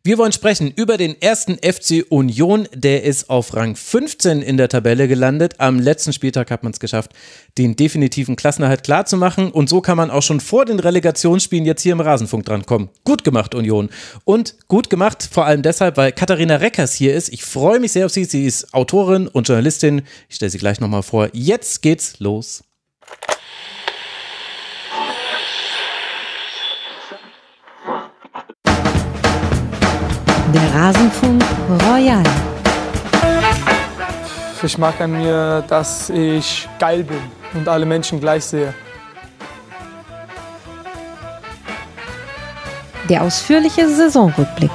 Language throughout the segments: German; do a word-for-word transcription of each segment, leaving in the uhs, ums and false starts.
Wir wollen sprechen über den ersten F C Union, der ist auf Rang fünfzehn in der Tabelle gelandet. Am letzten Spieltag hat man es geschafft, den definitiven Klassenerhalt klarzumachen und so kann man auch schon vor den Relegationsspielen jetzt hier im Rasenfunk drankommen. Gut gemacht, Union. Und gut gemacht vor allem deshalb, weil Katharina Reckers hier ist. Ich freue mich sehr auf sie. Sie ist Autorin und Journalistin. Ich stelle sie gleich nochmal vor. Jetzt geht's los. Der Rasenfunk Royal. Ich mag an mir, dass ich geil bin und alle Menschen gleich sehe. Der ausführliche Saisonrückblick.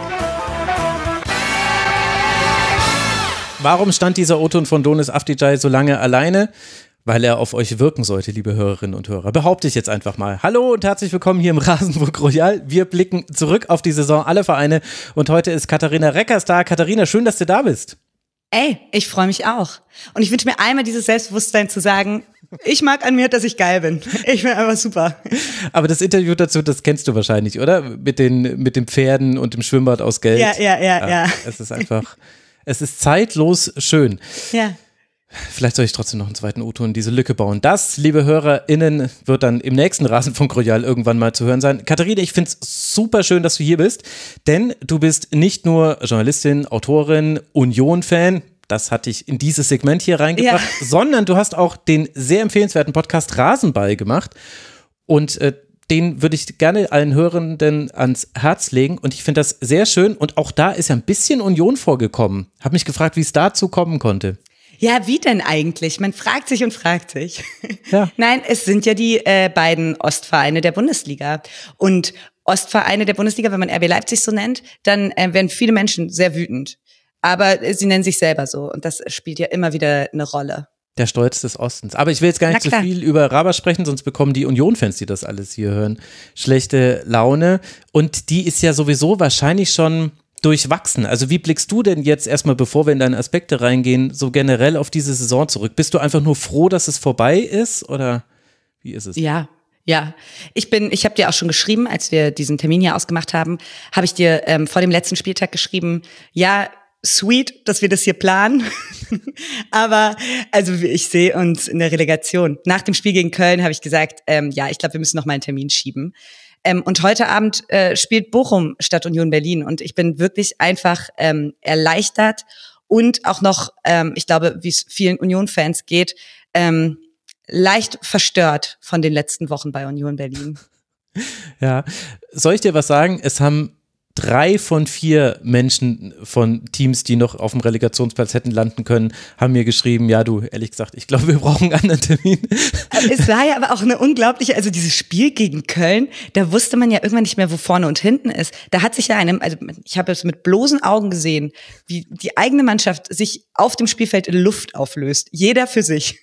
Warum stand dieser O-Ton von Donis Afdijay so lange alleine? Weil er auf euch wirken sollte, liebe Hörerinnen und Hörer. Behaupte ich jetzt einfach mal. Hallo und herzlich willkommen hier im Rasenfunk Royal. Wir blicken zurück auf die Saison aller Vereine und heute ist Katharina Reckers da. Katharina, schön, dass du da bist. Ey, ich freue mich auch. Und ich wünsche mir einmal dieses Selbstbewusstsein zu sagen, ich mag an mir, dass ich geil bin. Ich bin einfach super. Aber das Interview dazu, das kennst du wahrscheinlich, oder? Mit den, mit den Pferden und dem Schwimmbad aus Geld. Ja, ja, ja, ja. ja. Es ist einfach, es ist zeitlos schön. Ja. Vielleicht soll ich trotzdem noch einen zweiten O-Ton in diese Lücke bauen. Das, liebe HörerInnen, wird dann im nächsten Rasenfunk Royal irgendwann mal zu hören sein. Katharina, ich finde es super schön, dass du hier bist, denn du bist nicht nur Journalistin, Autorin, Union-Fan, das hat dich in dieses Segment hier reingebracht, ja. sondern du hast auch den sehr empfehlenswerten Podcast Rasenball gemacht und äh, den würde ich gerne allen Hörenden ans Herz legen und ich finde das sehr schön und auch da ist ja ein bisschen Union vorgekommen. Habe mich gefragt, wie es dazu kommen konnte. Ja, wie denn eigentlich? Man fragt sich und fragt sich. Ja. Nein, es sind ja die äh, beiden Ostvereine der Bundesliga. Und Ostvereine der Bundesliga, wenn man R B Leipzig so nennt, dann äh, werden viele Menschen sehr wütend. Aber äh, sie nennen sich selber so und das spielt ja immer wieder eine Rolle. Der Stolz des Ostens. Aber ich will jetzt gar nicht so viel über Raber sprechen, sonst bekommen die Union-Fans, die das alles hier hören, schlechte Laune. Und die ist ja sowieso wahrscheinlich schon durchwachsen. Also wie blickst du denn jetzt erstmal, bevor wir in deine Aspekte reingehen, so generell auf diese Saison zurück? Bist du einfach nur froh, dass es vorbei ist oder wie ist es? Ja, ja. Ich bin, ich habe dir auch schon geschrieben, als wir diesen Termin hier ausgemacht haben, habe ich dir ähm, vor dem letzten Spieltag geschrieben, ja, sweet, dass wir das hier planen. Aber also ich sehe uns in der Relegation. Nach dem Spiel gegen Köln habe ich gesagt, ähm, ja, ich glaube, wir müssen noch mal einen Termin schieben. Ähm, und heute Abend äh, spielt Bochum statt Union Berlin und ich bin wirklich einfach ähm, erleichtert und auch noch, ähm, ich glaube, wie es vielen Union-Fans geht, ähm, leicht verstört von den letzten Wochen bei Union Berlin. Ja, soll ich dir was sagen? Es haben drei von vier Menschen von Teams, die noch auf dem Relegationsplatz hätten landen können, haben mir geschrieben, ja du, ehrlich gesagt, ich glaube, wir brauchen einen anderen Termin. Es war ja aber auch eine unglaubliche, also dieses Spiel gegen Köln, da wusste man ja irgendwann nicht mehr, wo vorne und hinten ist. Da hat sich ja einem, also ich habe es mit bloßen Augen gesehen, wie die eigene Mannschaft sich auf dem Spielfeld in Luft auflöst. Jeder für sich.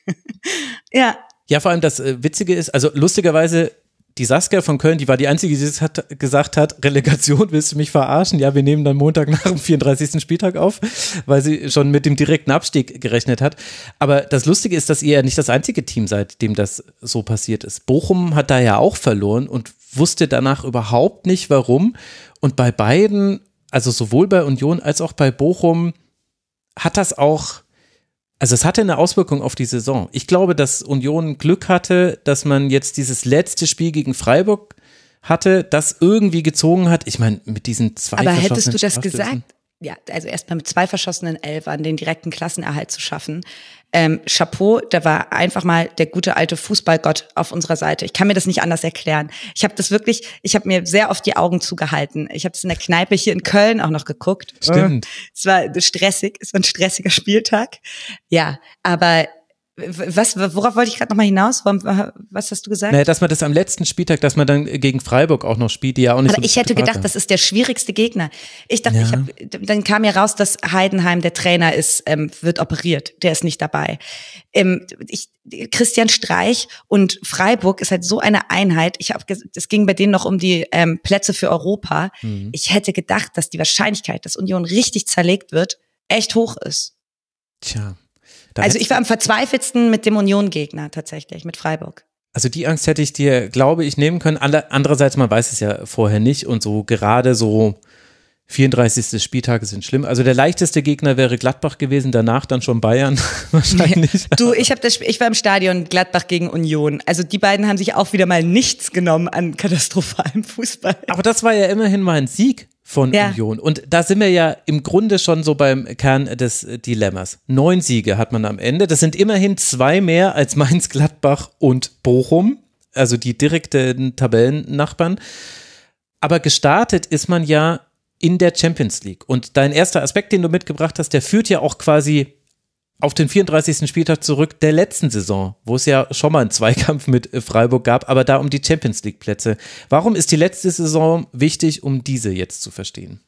Ja. Ja, vor allem das äh, Witzige ist, also lustigerweise, die Saskia von Köln, die war die Einzige, die das hat, gesagt hat, Relegation, willst du mich verarschen? Ja, wir nehmen dann Montag nach dem vierunddreißigsten Spieltag auf, weil sie schon mit dem direkten Abstieg gerechnet hat. Aber das Lustige ist, dass ihr ja nicht das einzige Team seid, dem das so passiert ist. Bochum hat da ja auch verloren und wusste danach überhaupt nicht, warum. Und bei beiden, also sowohl bei Union als auch bei Bochum, hat das auch Also es hatte eine Auswirkung auf die Saison. Ich glaube, dass Union Glück hatte, dass man jetzt dieses letzte Spiel gegen Freiburg hatte, das irgendwie gezogen hat. Ich meine, mit diesen zwei Aber hättest du das Strafstößen. gesagt? Ja, also erstmal mit zwei verschossenen Elfern den direkten Klassenerhalt zu schaffen. Ähm, Chapeau, da war einfach mal der gute alte Fußballgott auf unserer Seite. Ich kann mir das nicht anders erklären. Ich habe das wirklich, ich habe mir sehr oft die Augen zugehalten. Ich habe das in der Kneipe hier in Köln auch noch geguckt. Stimmt. Es war stressig, es war ein stressiger Spieltag. Ja, aber was, worauf wollte ich gerade nochmal hinaus? Was hast du gesagt? Naja, dass man das am letzten Spieltag, dass man dann gegen Freiburg auch noch spielt, die ja auch nicht Aber so ich hätte gedacht, das ist der schwierigste Gegner. Ich dachte, Ja. ich hab, dann kam ja raus, dass Heidenheim, der Trainer ist, ähm, wird operiert. Der ist nicht dabei. Ähm, ich, Christian Streich und Freiburg ist halt so eine Einheit. Ich habe, es ging bei denen noch um die ähm, Plätze für Europa. Mhm. Ich hätte gedacht, dass die Wahrscheinlichkeit, dass Union richtig zerlegt wird, echt hoch ist. Tja. Da Also hättest ich war am verzweifeltsten mit dem Union-Gegner tatsächlich, mit Freiburg. Also die Angst hätte ich dir, glaube ich, nehmen können. Andererseits, man weiß es ja vorher nicht und so gerade so vierunddreißigsten Spieltage sind schlimm. Also der leichteste Gegner wäre Gladbach gewesen, danach dann schon Bayern wahrscheinlich. Du, ich habe das, ich war im Stadion Gladbach gegen Union. Also die beiden haben sich auch wieder mal nichts genommen an katastrophalem Fußball. Aber das war ja immerhin mal ein Sieg von ja. Union. Und da sind wir ja im Grunde schon so beim Kern des Dilemmas. Neun Siege hat man am Ende. Das sind immerhin zwei mehr als Mainz, Gladbach und Bochum. Also die direkten Tabellennachbarn. Aber gestartet ist man ja in der Champions League. Und dein erster Aspekt, den du mitgebracht hast, der führt ja auch quasi auf den vierunddreißigsten Spieltag zurück der letzten Saison, wo es ja schon mal einen Zweikampf mit Freiburg gab, aber da um die Champions League Plätze. Warum ist die letzte Saison wichtig, um diese jetzt zu verstehen?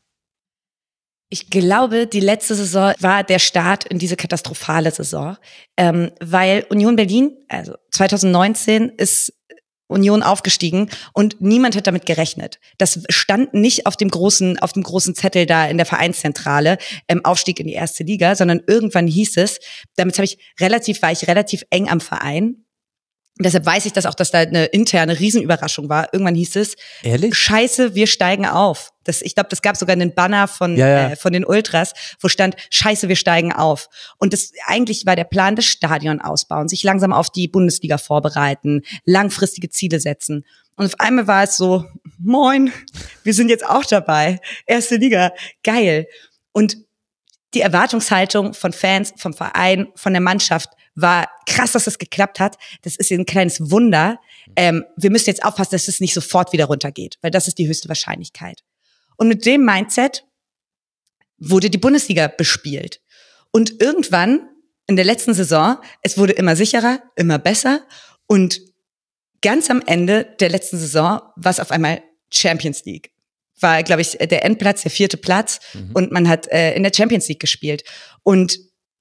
Ich glaube, die letzte Saison war der Start in diese katastrophale Saison, ähm, weil Union Berlin, also zwanzig neunzehn ist Union aufgestiegen und niemand hat damit gerechnet. Das stand nicht auf dem großen, auf dem großen Zettel da in der Vereinszentrale, ähm, Aufstieg in die erste Liga, sondern irgendwann hieß es, damit habe ich relativ, war ich relativ eng am Verein. Und deshalb weiß ich das auch, dass da eine interne Riesenüberraschung war. Irgendwann hieß es, Ehrlich? Scheiße, wir steigen auf. Das, ich glaube, das gab sogar einen Banner von, ja, ja. Äh, von den Ultras, wo stand, Scheiße, wir steigen auf. Und das eigentlich war der Plan des Stadion ausbauen, sich langsam auf die Bundesliga vorbereiten, langfristige Ziele setzen. Und auf einmal war es so, moin, wir sind jetzt auch dabei. Erste Liga, geil. Und die Erwartungshaltung von Fans, vom Verein, von der Mannschaft war krass, dass das geklappt hat. Das ist ein kleines Wunder. Ähm, wir müssen jetzt aufpassen, dass es nicht sofort wieder runtergeht, weil das ist die höchste Wahrscheinlichkeit. Und mit dem Mindset wurde die Bundesliga bespielt. Und irgendwann, in der letzten Saison, es wurde immer sicherer, immer besser. Und ganz am Ende der letzten Saison war es auf einmal Champions League. War, glaube ich, der Endplatz, der vierte Platz. Mhm. Und man hat äh, in der Champions League gespielt. Und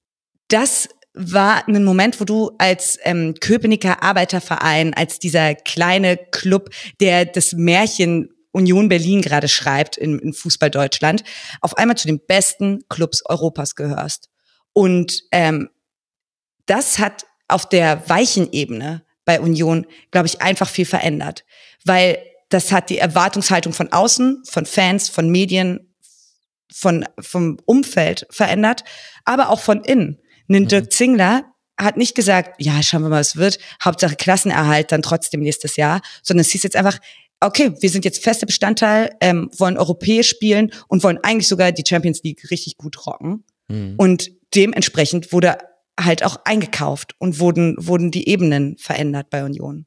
das war ein Moment, wo du als ähm, Köpenicker Arbeiterverein, als dieser kleine Club, der das Märchen Union Berlin gerade schreibt in, in Fußball Deutschland, auf einmal zu den besten Clubs Europas gehörst. Und ähm, das hat auf der weichen Ebene bei Union, glaube ich, einfach viel verändert. Weil das hat die Erwartungshaltung von außen, von Fans, von Medien, von vom Umfeld verändert, aber auch von innen. Ein Dirk Zingler hat nicht gesagt, ja, schauen wir mal, was wird, Hauptsache Klassenerhalt dann trotzdem nächstes Jahr, sondern es hieß jetzt einfach, okay, wir sind jetzt fester Bestandteil, ähm, wollen europäisch spielen und wollen eigentlich sogar die Champions League richtig gut rocken. Mhm. Und dementsprechend wurde halt auch eingekauft und wurden, wurden die Ebenen verändert bei Union.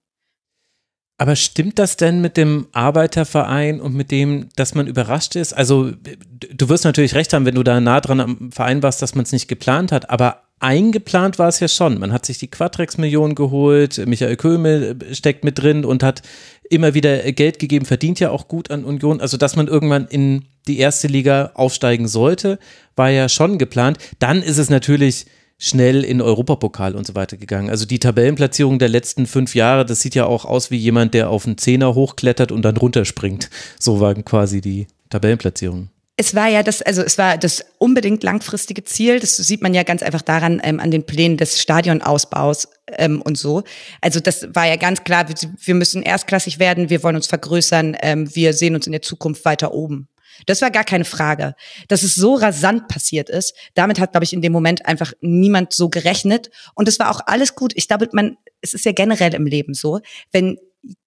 Aber stimmt das denn mit dem Arbeiterverein und mit dem, dass man überrascht ist? Also du wirst natürlich recht haben, wenn du da nah dran am Verein warst, dass man es nicht geplant hat, aber eingeplant war es ja schon. Man hat sich die Quadrex-Millionen geholt, Michael Köhme steckt mit drin und hat immer wieder Geld gegeben, verdient ja auch gut an Union. Also dass man irgendwann in die erste Liga aufsteigen sollte, war ja schon geplant. Dann ist es natürlich schnell in Europapokal und so weiter gegangen. Also die Tabellenplatzierung der letzten fünf Jahre, das sieht ja auch aus wie jemand, der auf einen Zehner hochklettert und dann runterspringt. So waren quasi die Tabellenplatzierungen. Es war ja das, also es war das unbedingt langfristige Ziel. Das sieht man ja ganz einfach daran, ähm, an den Plänen des Stadionausbaus ähm, und so. Also das war ja ganz klar, wir, wir müssen erstklassig werden, wir wollen uns vergrößern, ähm, wir sehen uns in der Zukunft weiter oben. Das war gar keine Frage. Dass es so rasant passiert ist, damit hat, glaube ich, in dem Moment einfach niemand so gerechnet. Und es war auch alles gut. Ich glaube, man, es ist ja generell im Leben so, wenn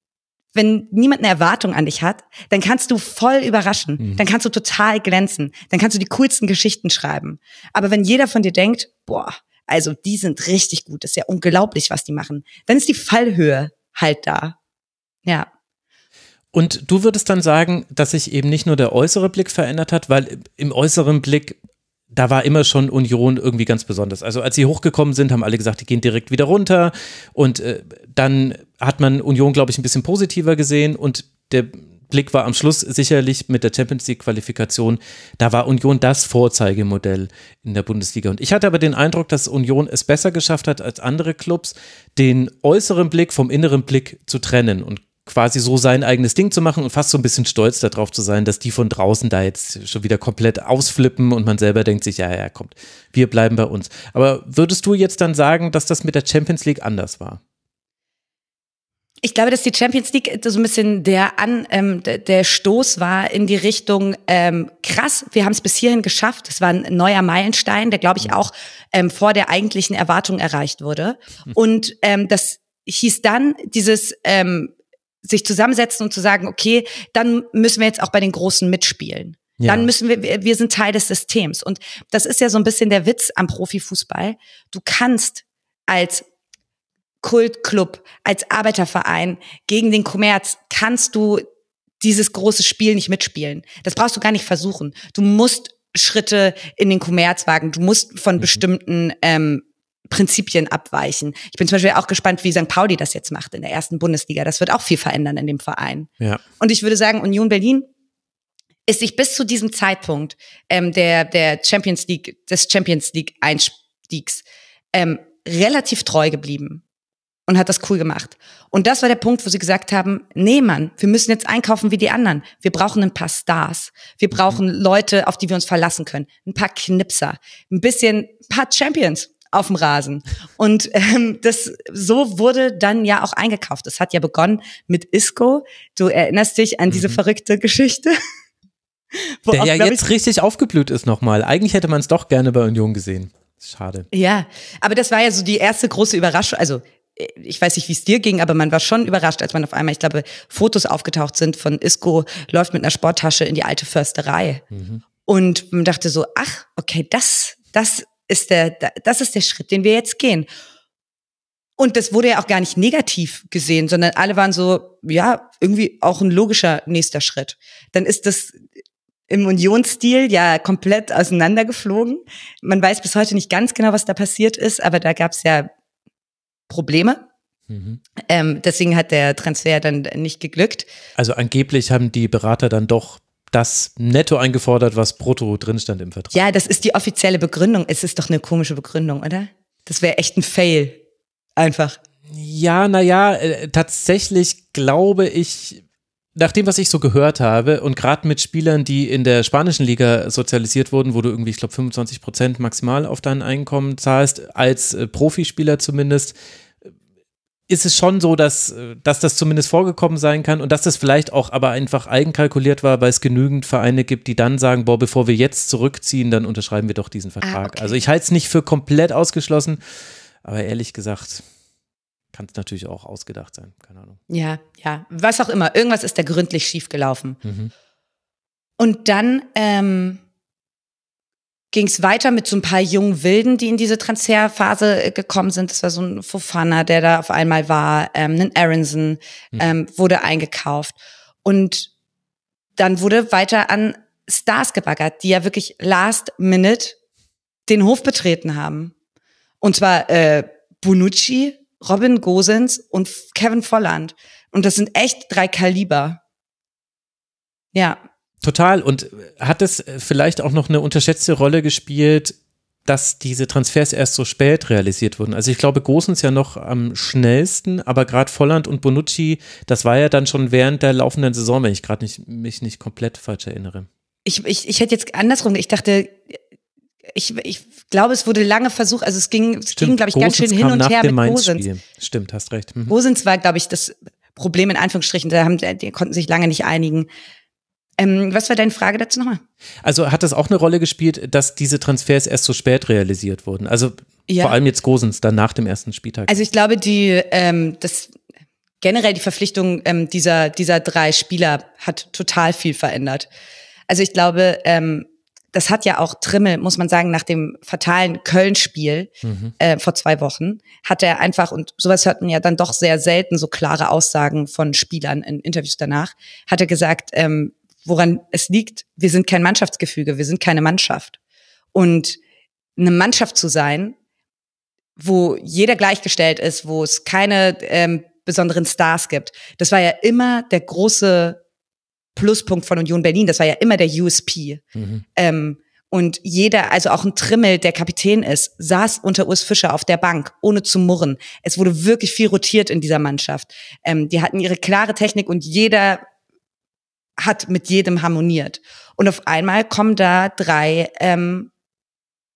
wenn niemand eine Erwartung an dich hat, dann kannst du voll überraschen. Mhm. Dann kannst du total glänzen. Dann kannst du die coolsten Geschichten schreiben. Aber wenn jeder von dir denkt, boah, also die sind richtig gut, das ist ja unglaublich, was die machen, dann ist die Fallhöhe halt da. Ja. Und du würdest dann sagen, dass sich eben nicht nur der äußere Blick verändert hat, weil im äußeren Blick, da war immer schon Union irgendwie ganz besonders. Also als sie hochgekommen sind, haben alle gesagt, die gehen direkt wieder runter und äh, dann hat man Union, glaube ich, ein bisschen positiver gesehen und der Blick war am Schluss sicherlich mit der Champions League Qualifikation, da war Union das Vorzeigemodell in der Bundesliga. Und ich hatte aber den Eindruck, dass Union es besser geschafft hat als andere Clubs, den äußeren Blick vom inneren Blick zu trennen und quasi so sein eigenes Ding zu machen und fast so ein bisschen stolz darauf zu sein, dass die von draußen da jetzt schon wieder komplett ausflippen und man selber denkt sich, ja, ja, kommt, wir bleiben bei uns. Aber würdest du jetzt dann sagen, dass das mit der Champions League anders war? Ich glaube, dass die Champions League so ein bisschen der an ähm, der Stoß war in die Richtung ähm, krass. Wir haben es bis hierhin geschafft. Es war ein neuer Meilenstein, der, glaube ich, auch ähm, vor der eigentlichen Erwartung erreicht wurde. Und ähm, das hieß dann dieses ähm, sich zusammensetzen und zu sagen, okay, dann müssen wir jetzt auch bei den Großen mitspielen. Ja. Dann müssen wir, wir sind Teil des Systems. Und das ist ja so ein bisschen der Witz am Profifußball. Du kannst als Kultclub, als Arbeiterverein gegen den Kommerz kannst du dieses große Spiel nicht mitspielen. Das brauchst du gar nicht versuchen. Du musst Schritte in den Kommerz wagen. Du musst von mhm. bestimmten ähm, Prinzipien abweichen. Ich bin zum Beispiel auch gespannt, wie Sankt Pauli das jetzt macht in der ersten Bundesliga. Das wird auch viel verändern in dem Verein. Ja. Und ich würde sagen, Union Berlin ist sich bis zu diesem Zeitpunkt ähm, der der Champions League des Champions League Einstiegs ähm, relativ treu geblieben. Und hat das cool gemacht. Und das war der Punkt, wo sie gesagt haben, nee Mann, wir müssen jetzt einkaufen wie die anderen. Wir brauchen ein paar Stars. Wir brauchen Leute, auf die wir uns verlassen können. Ein paar Knipser. Ein bisschen, ein paar Champions auf dem Rasen. Und ähm, das so wurde dann ja auch eingekauft. Das hat ja begonnen mit Isco. Du erinnerst dich an diese mhm. verrückte Geschichte? Wo der auch, ja jetzt ich, richtig aufgeblüht ist nochmal. Eigentlich hätte man es doch gerne bei Union gesehen. Schade. Ja, aber das war ja so die erste große Überraschung. Also ich weiß nicht, wie es dir ging, aber man war schon überrascht, als man auf einmal, ich glaube, Fotos aufgetaucht sind von Isco, läuft mit einer Sporttasche in die alte Försterei. Mhm. Und man dachte so, ach, okay, das, das ist der, das ist der Schritt, den wir jetzt gehen. Und das wurde ja auch gar nicht negativ gesehen, sondern alle waren so, ja, irgendwie auch ein logischer nächster Schritt. Dann ist das im Unionsstil ja komplett auseinandergeflogen. Man weiß bis heute nicht ganz genau, was da passiert ist, aber da gab es ja Probleme. Mhm. Ähm, deswegen hat der Transfer dann nicht geglückt. Also angeblich haben die Berater dann doch das Netto eingefordert, was brutto drin stand im Vertrag. Ja, das ist die offizielle Begründung. Es ist doch eine komische Begründung, oder? Das wäre echt ein Fail. Einfach. Ja, naja, äh, tatsächlich glaube ich, nach dem, was ich so gehört habe und gerade mit Spielern, die in der spanischen Liga sozialisiert wurden, wo du irgendwie, ich glaube, fünfundzwanzig Prozent maximal auf dein Einkommen zahlst, als äh, Profispieler zumindest, ist es schon so, dass, dass das zumindest vorgekommen sein kann und dass das vielleicht auch aber einfach eigenkalkuliert war, weil es genügend Vereine gibt, die dann sagen, boah, bevor wir jetzt zurückziehen, dann unterschreiben wir doch diesen Vertrag. Ah, okay. Also ich halte es nicht für komplett ausgeschlossen, aber ehrlich gesagt kann es natürlich auch ausgedacht sein, keine Ahnung. Ja, ja, was auch immer. Irgendwas ist da gründlich schiefgelaufen. Mhm. Und dann ähm, ging es weiter mit so ein paar jungen Wilden, die in diese Transferphase gekommen sind. Das war so ein Fofana, der da auf einmal war, ähm, ein Aronson mhm. ähm, wurde eingekauft. Und dann wurde weiter an Stars gebaggert, die ja wirklich last minute den Hof betreten haben. Und zwar äh, Bonucci, Robin Gosens und Kevin Volland. Und das sind echt drei Kaliber. Ja. Total. Und hat es vielleicht auch noch eine unterschätzte Rolle gespielt, dass diese Transfers erst so spät realisiert wurden? Also ich glaube, Gosens ja noch am schnellsten, aber gerade Volland und Bonucci, das war ja dann schon während der laufenden Saison, wenn ich gerade nicht, mich nicht komplett falsch erinnere. Ich, ich, ich hätte jetzt andersrum, ich dachte, ich, ich glaube, es wurde lange versucht, also es ging, es ging glaube ich, ganz schön hin und her mit Gosens. Stimmt, hast recht. Mhm. Gosens war, glaube ich, das Problem in Anführungsstrichen, da haben, die konnten sich lange nicht einigen. Ähm, was war deine Frage dazu nochmal? Also hat das auch eine Rolle gespielt, dass diese Transfers erst so spät realisiert wurden? Also ja. Vor allem jetzt Gosens, dann nach dem ersten Spieltag. Also ich glaube, die, ähm, das generell die Verpflichtung ähm, dieser, dieser drei Spieler hat total viel verändert. Also ich glaube, ähm, das hat ja auch Trimmel, muss man sagen, nach dem fatalen Köln-Spiel mhm. äh, vor zwei Wochen, hat er einfach, und sowas hört man ja dann doch sehr selten, so klare Aussagen von Spielern in Interviews danach, hat er gesagt, ähm, woran es liegt, wir sind kein Mannschaftsgefüge, wir sind keine Mannschaft. Und eine Mannschaft zu sein, wo jeder gleichgestellt ist, wo es keine ähm, besonderen Stars gibt, das war ja immer der große Pluspunkt von Union Berlin, das war ja immer der U S P. Mhm. Ähm, und jeder, also auch ein Trimmel, der Kapitän ist, saß unter Urs Fischer auf der Bank, ohne zu murren. Es wurde wirklich viel rotiert in dieser Mannschaft. Ähm, die hatten ihre klare Technik und jeder hat mit jedem harmoniert. Und auf einmal kommen da drei ähm,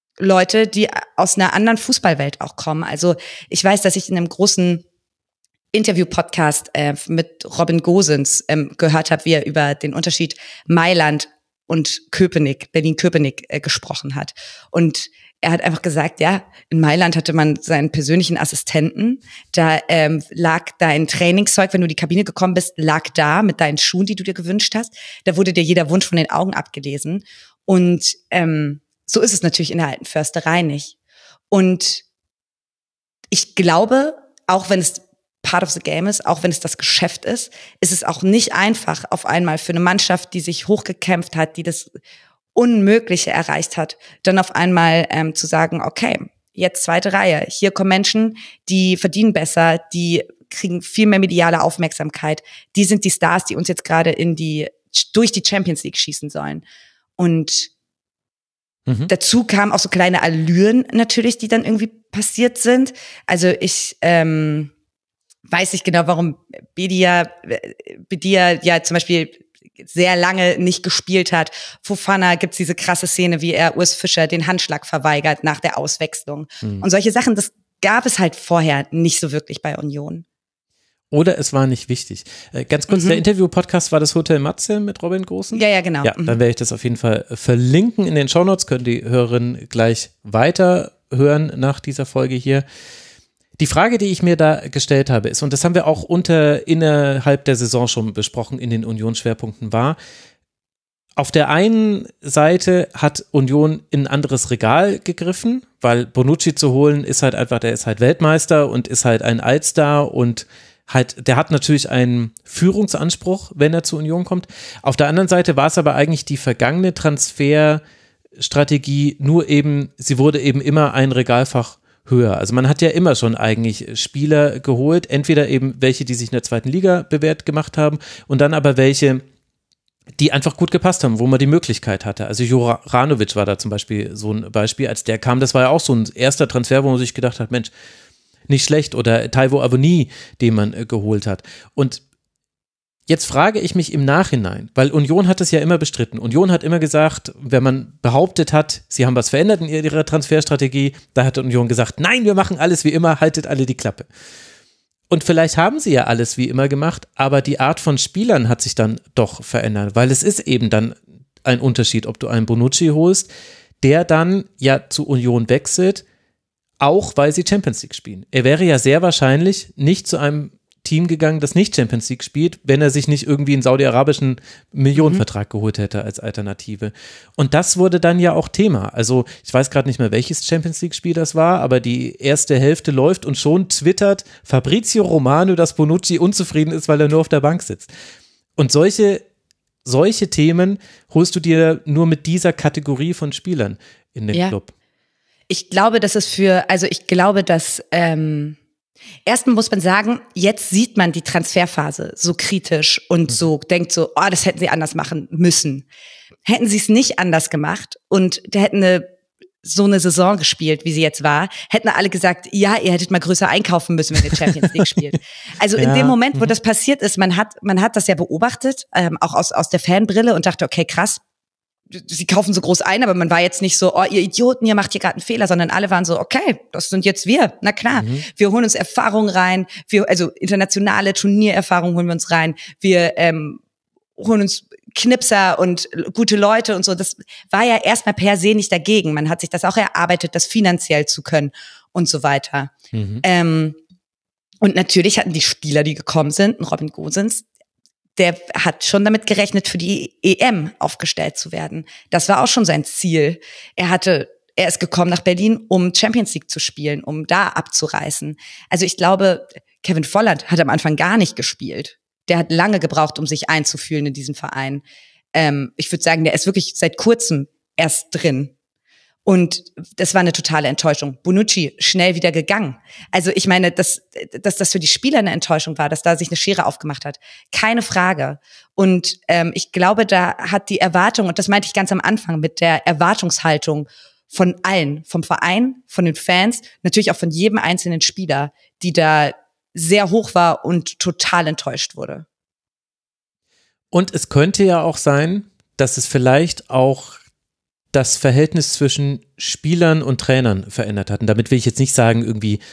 Leute, die aus einer anderen Fußballwelt auch kommen. Also ich weiß, dass ich in einem großen Interview-Podcast äh, mit Robin Gosens ähm, gehört habe, wie er über den Unterschied Mailand und Köpenick, Berlin-Köpenick äh, gesprochen hat. Und er hat einfach gesagt, ja, in Mailand hatte man seinen persönlichen Assistenten, da ähm, lag dein Trainingszeug, wenn du in die Kabine gekommen bist, lag da mit deinen Schuhen, die du dir gewünscht hast. Da wurde dir jeder Wunsch von den Augen abgelesen. Und ähm, so ist es natürlich in der alten Försterei nicht. Und ich glaube, auch wenn es part of the game ist, auch wenn es das Geschäft ist, ist es auch nicht einfach auf einmal für eine Mannschaft, die sich hochgekämpft hat, die das Unmögliche erreicht hat, dann auf einmal ähm, zu sagen, okay, jetzt zweite Reihe, hier kommen Menschen, die verdienen besser, die kriegen viel mehr mediale Aufmerksamkeit, die sind die Stars, die uns jetzt gerade in die durch die Champions League schießen sollen. Und mhm. dazu kamen auch so kleine Allüren natürlich, die dann irgendwie passiert sind. Also ich ähm, weiß nicht genau, warum Bedia, Bedia ja zum Beispiel sehr lange nicht gespielt hat. Fofana gibt's diese krasse Szene, wie er Urs Fischer den Handschlag verweigert nach der Auswechslung. Mhm. Und solche Sachen, das gab es halt vorher nicht so wirklich bei Union. Oder es war nicht wichtig. Äh, ganz kurz, mhm. der Interview-Podcast war das Hotel Matze mit Robin Gosen? Ja, ja, genau. Ja, dann werde ich das auf jeden Fall verlinken in den Shownotes, können die Hörerinnen gleich weiter hören nach dieser Folge hier. Die Frage, die ich mir da gestellt habe, ist, und das haben wir auch unter innerhalb der Saison schon besprochen in den Union-Schwerpunkten, war, auf der einen Seite hat Union in ein anderes Regal gegriffen, weil Bonucci zu holen ist halt einfach, der ist halt Weltmeister und ist halt ein Allstar und halt, der hat natürlich einen Führungsanspruch, wenn er zu Union kommt. Auf der anderen Seite war es aber eigentlich die vergangene Transferstrategie, nur eben, sie wurde eben immer ein Regalfach höher. Also man hat ja immer schon eigentlich Spieler geholt, entweder eben welche, die sich in der zweiten Liga bewährt gemacht haben und dann aber welche, die einfach gut gepasst haben, wo man die Möglichkeit hatte. Also Juranovic war da zum Beispiel so ein Beispiel, als der kam, das war ja auch so ein erster Transfer, wo man sich gedacht hat, Mensch, nicht schlecht, oder Taiwo Avoni, den man äh, geholt hat. Und jetzt frage ich mich im Nachhinein, weil Union hat es ja immer bestritten. Union hat immer gesagt, wenn man behauptet hat, sie haben was verändert in ihrer Transferstrategie, da hat Union gesagt, nein, wir machen alles wie immer, haltet alle die Klappe. Und vielleicht haben sie ja alles wie immer gemacht, aber die Art von Spielern hat sich dann doch verändert, weil es ist eben dann ein Unterschied, ob du einen Bonucci holst, der dann ja zu Union wechselt, auch weil sie Champions League spielen. Er wäre ja sehr wahrscheinlich nicht zu einem Team gegangen, das nicht Champions League spielt, wenn er sich nicht irgendwie einen saudi-arabischen Millionenvertrag mhm. geholt hätte als Alternative. Und das wurde dann ja auch Thema. Also ich weiß gerade nicht mehr, welches Champions League-Spiel das war, aber die erste Hälfte läuft und schon twittert Fabrizio Romano, dass Bonucci unzufrieden ist, weil er nur auf der Bank sitzt. Und solche, solche Themen holst du dir nur mit dieser Kategorie von Spielern in den ja. Club. Ich glaube, dass es für, also ich glaube, dass ähm erstens muss man sagen, jetzt sieht man die Transferphase so kritisch und so denkt so, oh, das hätten sie anders machen müssen. Hätten sie es nicht anders gemacht und da hätten eine, so eine Saison gespielt, wie sie jetzt war, hätten alle gesagt, ja, ihr hättet mal größer einkaufen müssen, wenn ihr Champions League spielt. Also ja. in dem Moment, wo das passiert ist, man hat, man hat das ja beobachtet, ähm, auch aus, aus der Fanbrille und dachte, okay, krass, sie kaufen so groß ein, aber man war jetzt nicht so, oh, ihr Idioten, ihr macht hier gerade einen Fehler, sondern alle waren so, okay, das sind jetzt wir, na klar. Mhm. Wir holen uns Erfahrung rein, wir, also internationale Turniererfahrung holen wir uns rein, wir ähm, holen uns Knipser und gute Leute und so. Das war ja erstmal per se nicht dagegen. Man hat sich das auch erarbeitet, das finanziell zu können und so weiter. Mhm. Ähm, und natürlich hatten die Spieler, die gekommen sind, Robin Gosens, der hat schon damit gerechnet, für die E M aufgestellt zu werden. Das war auch schon sein Ziel. Er hatte, er ist gekommen nach Berlin, um Champions League zu spielen, um da abzureißen. Also ich glaube, Kevin Volland hat am Anfang gar nicht gespielt. Der hat lange gebraucht, um sich einzufühlen in diesen Verein. Ähm, ich würde sagen, der ist wirklich seit kurzem erst drin. Und das war eine totale Enttäuschung. Bonucci schnell wieder gegangen. Also ich meine, dass, dass das für die Spieler eine Enttäuschung war, dass da sich eine Schere aufgemacht hat. Keine Frage. Und ähm, ich glaube, da hat die Erwartung, und das meinte ich ganz am Anfang mit der Erwartungshaltung von allen, vom Verein, von den Fans, natürlich auch von jedem einzelnen Spieler, die da sehr hoch war und total enttäuscht wurde. Und es könnte ja auch sein, dass es vielleicht auch das Verhältnis zwischen Spielern und Trainern verändert hat. Und damit will ich jetzt nicht sagen, irgendwie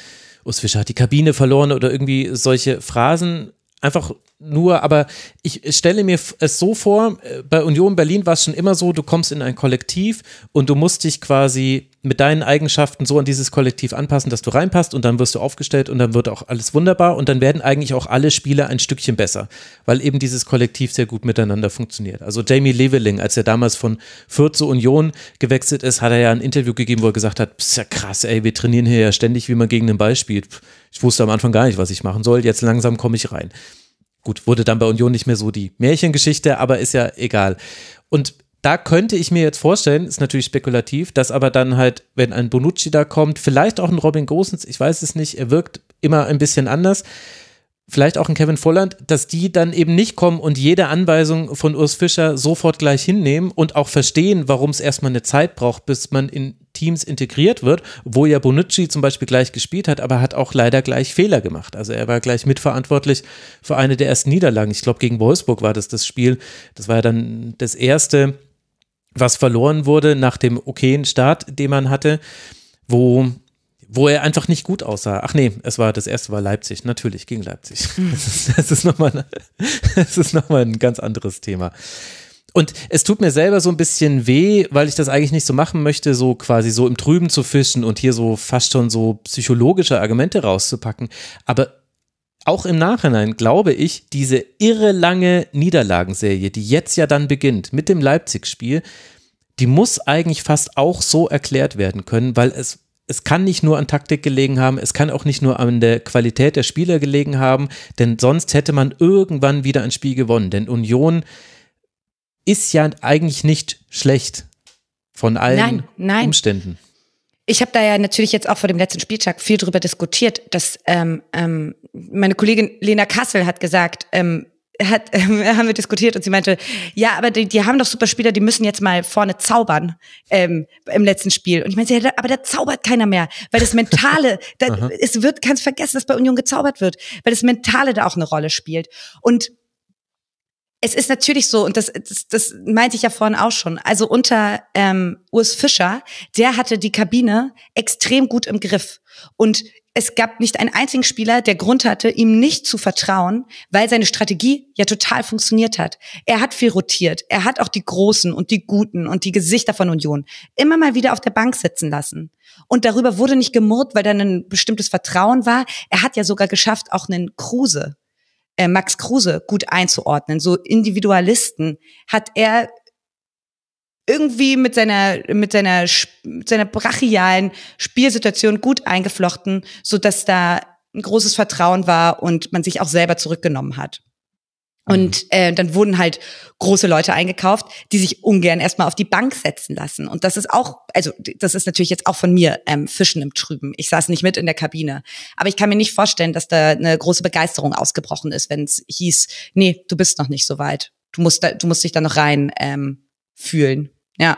Urs Fischer hat die Kabine verloren oder irgendwie solche Phrasen. Einfach nur, aber ich stelle mir es so vor, bei Union Berlin war es schon immer so, du kommst in ein Kollektiv und du musst dich quasi mit deinen Eigenschaften so an dieses Kollektiv anpassen, dass du reinpasst und dann wirst du aufgestellt und dann wird auch alles wunderbar und dann werden eigentlich auch alle Spieler ein Stückchen besser, weil eben dieses Kollektiv sehr gut miteinander funktioniert. Also Jamie Leveling, als er damals von Fürth zu Union gewechselt ist, hat er ja ein Interview gegeben, wo er gesagt hat, ist ja krass, ey, wir trainieren hier ja ständig, wie man gegen den Ball spielt. Ich wusste am Anfang gar nicht, was ich machen soll, jetzt langsam komme ich rein. Gut, wurde dann bei Union nicht mehr so die Märchengeschichte, aber ist ja egal. Und da könnte ich mir jetzt vorstellen, ist natürlich spekulativ, dass aber dann halt, wenn ein Bonucci da kommt, vielleicht auch ein Robin Gosens, ich weiß es nicht, er wirkt immer ein bisschen anders, vielleicht auch ein Kevin Volland, dass die dann eben nicht kommen und jede Anweisung von Urs Fischer sofort gleich hinnehmen und auch verstehen, warum es erstmal eine Zeit braucht, bis man in Teams integriert wird, wo ja Bonucci zum Beispiel gleich gespielt hat, aber hat auch leider gleich Fehler gemacht. Also er war gleich mitverantwortlich für eine der ersten Niederlagen. Ich glaube, gegen Wolfsburg war das das Spiel. Das war ja dann das erste, was verloren wurde nach dem okayen Start, den man hatte, wo wo er einfach nicht gut aussah. Ach nee, es war das erste war Leipzig, natürlich gegen Leipzig. Das ist, das ist nochmal das ist noch mal ein ganz anderes Thema. Und es tut mir selber so ein bisschen weh, weil ich das eigentlich nicht so machen möchte, so quasi so im Trüben zu fischen und hier so fast schon so psychologische Argumente rauszupacken. Aber auch im Nachhinein glaube ich, diese irre lange Niederlagenserie, die jetzt ja dann beginnt mit dem Leipzig-Spiel, die muss eigentlich fast auch so erklärt werden können, weil es Es kann nicht nur an Taktik gelegen haben, es kann auch nicht nur an der Qualität der Spieler gelegen haben, denn sonst hätte man irgendwann wieder ein Spiel gewonnen. Denn Union ist ja eigentlich nicht schlecht von allen nein, nein. Umständen. Ich habe da ja natürlich jetzt auch vor dem letzten Spieltag viel drüber diskutiert, dass ähm, ähm, meine Kollegin Lena Kassel hat gesagt, ähm, hat, ähm, haben wir diskutiert und sie meinte, ja, aber die, die haben doch super Spieler, die müssen jetzt mal vorne zaubern ähm, im letzten Spiel. Und ich meinte, ja, aber da zaubert keiner mehr, weil das Mentale, da, es wird, kannst vergessen, dass bei Union gezaubert wird, weil das Mentale da auch eine Rolle spielt. Und es ist natürlich so, und das, das, das meinte ich ja vorhin auch schon, also unter ähm, Urs Fischer, der hatte die Kabine extrem gut im Griff. Und es gab nicht einen einzigen Spieler, der Grund hatte, ihm nicht zu vertrauen, weil seine Strategie ja total funktioniert hat. Er hat viel rotiert. Er hat auch die Großen und die Guten und die Gesichter von Union immer mal wieder auf der Bank sitzen lassen. Und darüber wurde nicht gemurrt, weil da ein bestimmtes Vertrauen war. Er hat ja sogar geschafft, auch einen Kruse, äh, Max Kruse gut einzuordnen. So Individualisten hat er irgendwie mit seiner mit seiner mit seiner brachialen Spielsituation gut eingeflochten, so dass da ein großes Vertrauen war und man sich auch selber zurückgenommen hat. Und äh, dann wurden halt große Leute eingekauft, die sich ungern erstmal auf die Bank setzen lassen. Und das ist auch, also das ist natürlich jetzt auch von mir ähm, Fischen im Trüben. Ich saß nicht mit in der Kabine. Aber ich kann mir nicht vorstellen, dass da eine große Begeisterung ausgebrochen ist, wenn es hieß, nee, du bist noch nicht so weit. Du musst da, du musst dich da noch rein ähm, fühlen. Ja.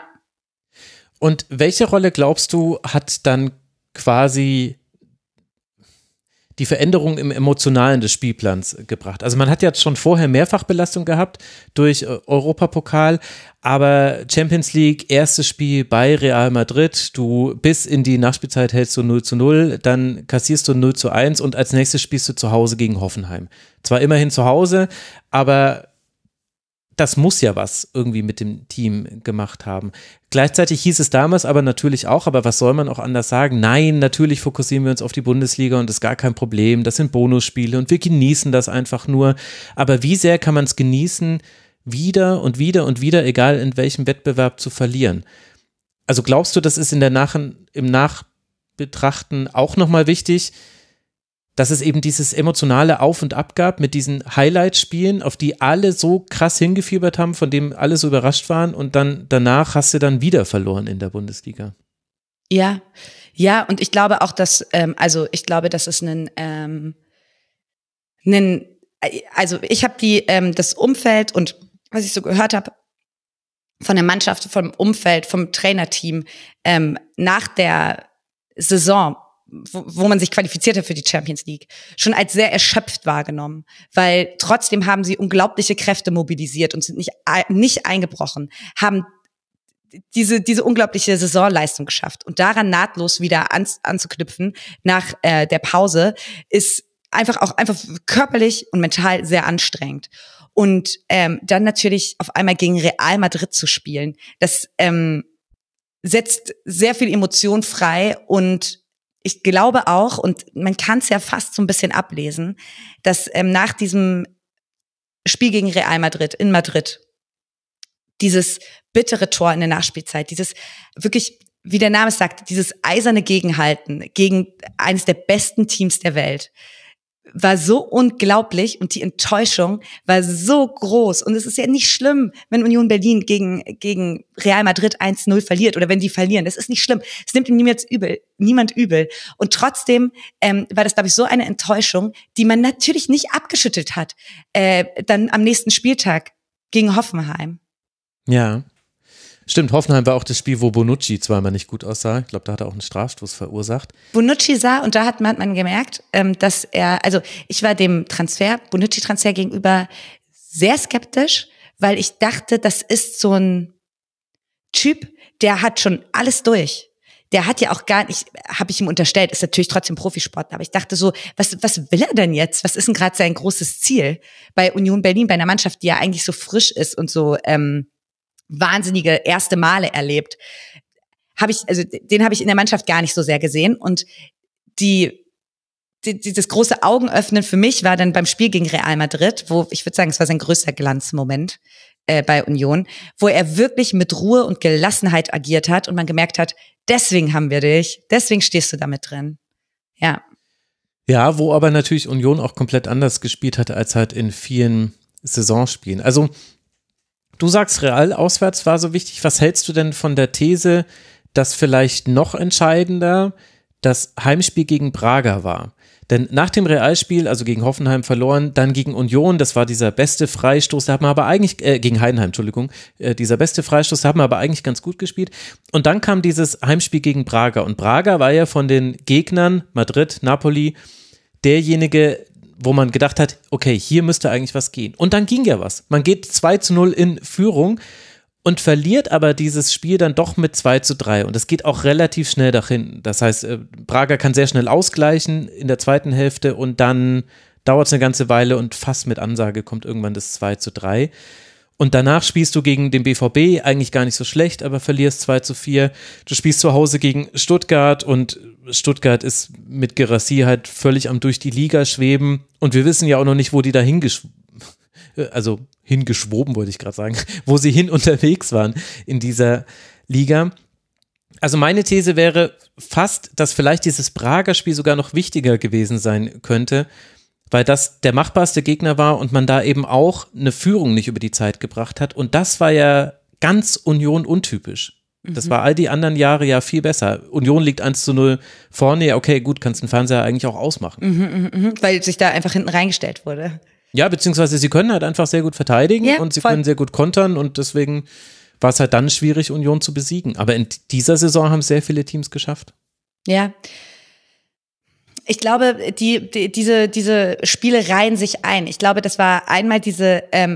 Und welche Rolle glaubst du, hat dann quasi die Veränderung im Emotionalen des Spielplans gebracht? Also man hat ja schon vorher Mehrfachbelastung gehabt durch Europapokal, aber Champions League, erstes Spiel bei Real Madrid, du bis in die Nachspielzeit hältst du null zu null, dann kassierst du null zu eins und als nächstes spielst du zu Hause gegen Hoffenheim. Zwar immerhin zu Hause, aber das muss ja was irgendwie mit dem Team gemacht haben. Gleichzeitig hieß es damals aber natürlich auch, aber was soll man auch anders sagen? Nein, natürlich fokussieren wir uns auf die Bundesliga und das ist gar kein Problem. Das sind Bonusspiele und wir genießen das einfach nur. Aber wie sehr kann man es genießen, wieder und wieder und wieder, egal in welchem Wettbewerb, zu verlieren? Also glaubst du, das ist in der Nach- im Nachbetrachten auch nochmal wichtig, dass es eben dieses emotionale Auf und Ab gab mit diesen Highlight-Spielen, auf die alle so krass hingefiebert haben, von denen alle so überrascht waren und dann danach hast du dann wieder verloren in der Bundesliga. Ja, ja, und ich glaube auch, dass, ähm, also ich glaube, dass es einen, ähm, einen also ich habe die, ähm, das Umfeld und was ich so gehört habe von der Mannschaft, vom Umfeld, vom Trainerteam, ähm, nach der Saison, Wo, wo man sich qualifiziert hat für die Champions League, schon als sehr erschöpft wahrgenommen, weil trotzdem haben sie unglaubliche Kräfte mobilisiert und sind nicht nicht eingebrochen, haben diese diese unglaubliche Saisonleistung geschafft. Und daran nahtlos wieder an, anzuknüpfen nach äh, der Pause ist einfach auch einfach körperlich und mental sehr anstrengend. Und ähm, dann natürlich auf einmal gegen Real Madrid zu spielen, das ähm, setzt sehr viel Emotion frei. Und ich glaube auch, und man kann es ja fast so ein bisschen ablesen, dass ähm, nach diesem Spiel gegen Real Madrid in Madrid dieses bittere Tor in der Nachspielzeit, dieses wirklich, wie der Name es sagt, dieses eiserne Gegenhalten gegen eines der besten Teams der Welt, war so unglaublich und die Enttäuschung war so groß. Und es ist ja nicht schlimm, wenn Union Berlin gegen gegen Real Madrid eins null verliert oder wenn die verlieren. Das ist nicht schlimm. Es nimmt ihm niemand übel. Niemand übel. Und trotzdem ähm, war das, glaube ich, so eine Enttäuschung, die man natürlich nicht abgeschüttelt hat. Äh, dann am nächsten Spieltag gegen Hoffenheim. Ja. Stimmt, Hoffenheim war auch das Spiel, wo Bonucci zweimal nicht gut aussah. Ich glaube, da hat er auch einen Strafstoß verursacht. Bonucci sah, und da hat man, hat man gemerkt, ähm, dass er, also ich war dem Transfer, Bonucci-Transfer gegenüber sehr skeptisch, weil ich dachte, das ist so ein Typ, der hat schon alles durch. Der hat ja auch gar nicht, habe ich ihm unterstellt, ist natürlich trotzdem Profisportler, aber ich dachte so, was was will er denn jetzt? Was ist denn gerade sein großes Ziel bei Union Berlin, bei einer Mannschaft, die ja eigentlich so frisch ist und so ähm, wahnsinnige erste Male erlebt, habe ich, also den habe ich in der Mannschaft gar nicht so sehr gesehen. Und die, die, die das große Augenöffnen für mich war dann beim Spiel gegen Real Madrid, wo ich würde sagen, es war sein größter Glanzmoment äh, bei Union, wo er wirklich mit Ruhe und Gelassenheit agiert hat und man gemerkt hat, deswegen haben wir dich, deswegen stehst du da mit drin. Ja. Ja, wo aber natürlich Union auch komplett anders gespielt hat als halt in vielen Saisonspielen. Also du sagst, Real auswärts war so wichtig. Was hältst du denn von der These, dass vielleicht noch entscheidender das Heimspiel gegen Braga war? Denn nach dem Realspiel, also gegen Hoffenheim verloren, dann gegen Union, das war dieser beste Freistoß, da haben wir aber eigentlich, äh, gegen Heidenheim, Entschuldigung, äh, dieser beste Freistoß, da haben wir aber eigentlich ganz gut gespielt. Und dann kam dieses Heimspiel gegen Braga. Und Braga war ja von den Gegnern, Madrid, Napoli, derjenige, wo man gedacht hat, okay, hier müsste eigentlich was gehen. Und dann ging ja was. Man geht zwei zu null in Führung und verliert aber dieses Spiel dann doch mit zwei zu drei. Und es geht auch relativ schnell dahin. Das heißt, Braga kann sehr schnell ausgleichen in der zweiten Hälfte und dann dauert es eine ganze Weile und fast mit Ansage kommt irgendwann das zwei zu drei. Und danach spielst du gegen den B V B, eigentlich gar nicht so schlecht, aber verlierst zwei zu vier. Du spielst zu Hause gegen Stuttgart und Stuttgart ist mit Guirassy halt völlig am durch die Liga schweben. Und wir wissen ja auch noch nicht, wo die da hingeschw- also hingeschwoben, wollte ich gerade sagen, wo sie hin unterwegs waren in dieser Liga. Also meine These wäre fast, dass vielleicht dieses Brager Spiel sogar noch wichtiger gewesen sein könnte, weil das der machbarste Gegner war und man da eben auch eine Führung nicht über die Zeit gebracht hat. Und das war ja ganz Union untypisch. Das war all die anderen Jahre ja viel besser. Union liegt eins zu null vorne, ja okay, gut, kannst den Fernseher eigentlich auch ausmachen. Mhm, mh, mh, weil sich da einfach hinten reingestellt wurde. Ja, beziehungsweise sie können halt einfach sehr gut verteidigen ja, und sie voll. können sehr gut kontern und deswegen war es halt dann schwierig, Union zu besiegen. Aber in dieser Saison haben es sehr viele Teams geschafft. Ja. Ich glaube, die, die, diese, diese Spiele reihen sich ein. Ich glaube, das war einmal diese, ähm,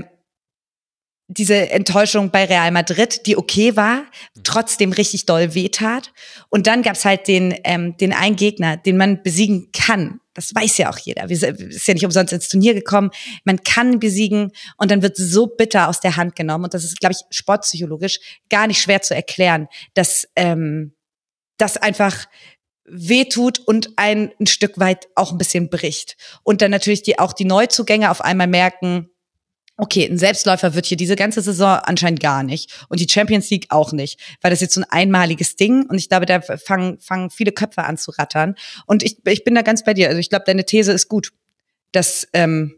diese Enttäuschung bei Real Madrid, die okay war, trotzdem richtig doll wehtat. Und dann gab's halt den, ähm, den einen Gegner, den man besiegen kann. Das weiß ja auch jeder. Wir sind ja nicht umsonst ins Turnier gekommen. Man kann besiegen und dann wird so bitter aus der Hand genommen. Und das ist, glaube ich, sportpsychologisch gar nicht schwer zu erklären, dass ähm, das einfach wehtut und ein, ein Stück weit auch ein bisschen bricht. Und dann natürlich die auch die Neuzugänge auf einmal merken, okay, ein Selbstläufer wird hier diese ganze Saison anscheinend gar nicht und die Champions League auch nicht, weil das jetzt so ein einmaliges Ding und ich glaube, da fangen fangen viele Köpfe an zu rattern und ich ich bin da ganz bei dir. Also ich glaube, deine These ist gut, dass ähm,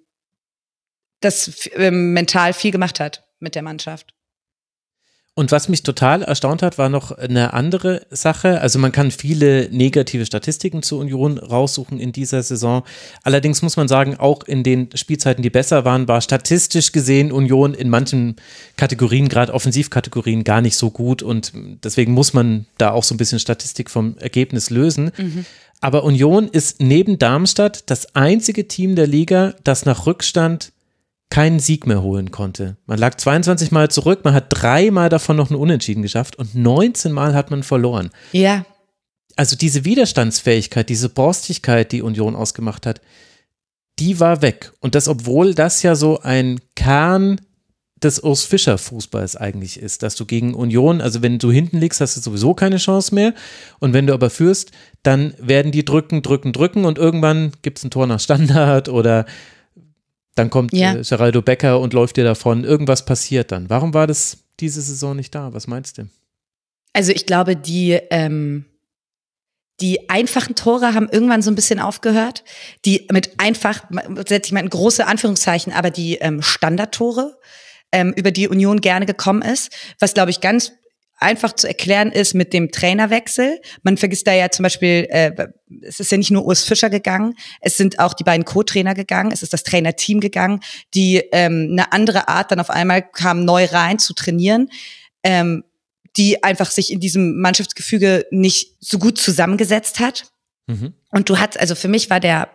das ähm, mental viel gemacht hat mit der Mannschaft. Und was mich total erstaunt hat, war noch eine andere Sache. Also man kann viele negative Statistiken zur Union raussuchen in dieser Saison. Allerdings muss man sagen, auch in den Spielzeiten, die besser waren, war statistisch gesehen Union in manchen Kategorien, gerade Offensivkategorien, gar nicht so gut. Und deswegen muss man da auch so ein bisschen Statistik vom Ergebnis lösen. Mhm. Aber Union ist neben Darmstadt das einzige Team der Liga, das nach Rückstand keinen Sieg mehr holen konnte. Man lag zweiundzwanzig Mal zurück, man hat dreimal davon noch einen Unentschieden geschafft und neunzehn Mal hat man verloren. Ja. Also diese Widerstandsfähigkeit, diese Borstigkeit, die Union ausgemacht hat, die war weg. Und das, obwohl das ja so ein Kern des Urs Fischer Fußballs eigentlich ist, dass du gegen Union, also wenn du hinten liegst, hast du sowieso keine Chance mehr und wenn du aber führst, dann werden die drücken, drücken, drücken und irgendwann gibt es ein Tor nach Standard oder dann kommt ja. äh, Geraldo Becker und läuft dir davon, irgendwas passiert dann. Warum war das diese Saison nicht da? Was meinst du? Also ich glaube, die ähm Die einfachen Tore haben irgendwann so ein bisschen aufgehört. Die mit einfach, setze ich mal in große Anführungszeichen, aber die ähm, Standardtore, ähm, über die Union gerne gekommen ist, was, glaube ich, ganz einfach zu erklären ist mit dem Trainerwechsel. Man vergisst da ja zum Beispiel, äh, es ist ja nicht nur Urs Fischer gegangen, es sind auch die beiden Co-Trainer gegangen, es ist das Trainerteam gegangen, die ähm, eine andere Art dann auf einmal kam neu rein zu trainieren. Ähm, die einfach sich in diesem Mannschaftsgefüge nicht so gut zusammengesetzt hat. Mhm. Und du hast, also für mich war der,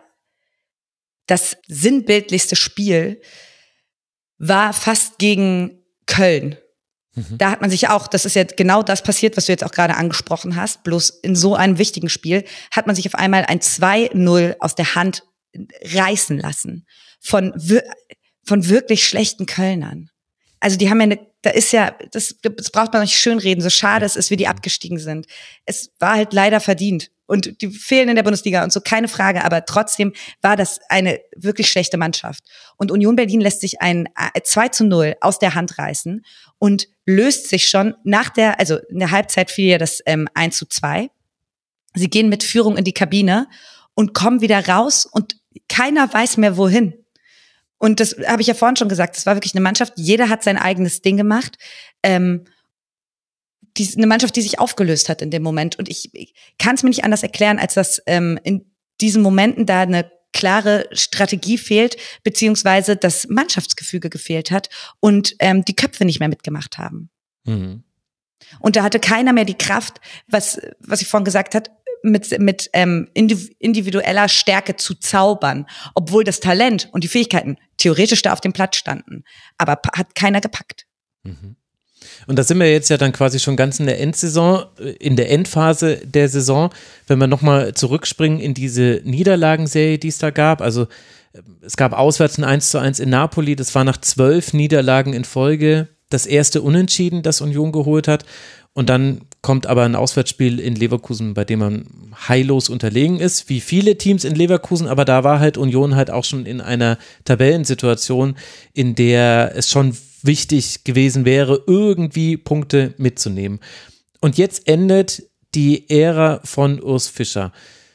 das sinnbildlichste Spiel war fast gegen Köln. Mhm. Da hat man sich auch, das ist ja genau das passiert, was du jetzt auch gerade angesprochen hast, bloß in so einem wichtigen Spiel hat man sich auf einmal ein zwei null aus der Hand reißen lassen von, von wirklich schlechten Kölnern. Also die haben ja eine, da ist ja, das, das braucht man nicht schönreden, so schade es ist, wie die abgestiegen sind. Es war halt leider verdient. Und die fehlen in der Bundesliga und so, keine Frage. Aber trotzdem war das eine wirklich schlechte Mannschaft. Und Union Berlin lässt sich ein zwei zu null aus der Hand reißen und löst sich schon nach der, also in der Halbzeit fiel ja das ähm, eins zu zwei. Sie gehen mit Führung in die Kabine und kommen wieder raus und keiner weiß mehr wohin. Und das habe ich ja vorhin schon gesagt, das war wirklich eine Mannschaft, jeder hat sein eigenes Ding gemacht. Ähm, die, eine Mannschaft, die sich aufgelöst hat in dem Moment. Und ich, ich kann es mir nicht anders erklären, als dass ähm, in diesen Momenten da eine klare Strategie fehlt, beziehungsweise das Mannschaftsgefüge gefehlt hat und ähm, die Köpfe nicht mehr mitgemacht haben. Mhm. Und da hatte keiner mehr die Kraft, was was ich vorhin gesagt habe, mit mit ähm, individueller Stärke zu zaubern, obwohl das Talent und die Fähigkeiten theoretisch da auf dem Platz standen, aber hat keiner gepackt. Mhm. Und da sind wir jetzt ja dann quasi schon ganz in der Endsaison, in der Endphase der Saison, wenn wir nochmal zurückspringen in diese Niederlagenserie, die es da gab. Also es gab auswärts ein eins zu eins in Napoli, das war nach zwölf Niederlagen in Folge das erste Unentschieden, das Union geholt hat. Und dann kommt aber ein Auswärtsspiel in Leverkusen, bei dem man heillos unterlegen ist, wie viele Teams in Leverkusen, aber da war halt Union halt auch schon in einer Tabellensituation, in der es schon wichtig gewesen wäre, irgendwie Punkte mitzunehmen. Und jetzt endet die Ära von Urs Fischer.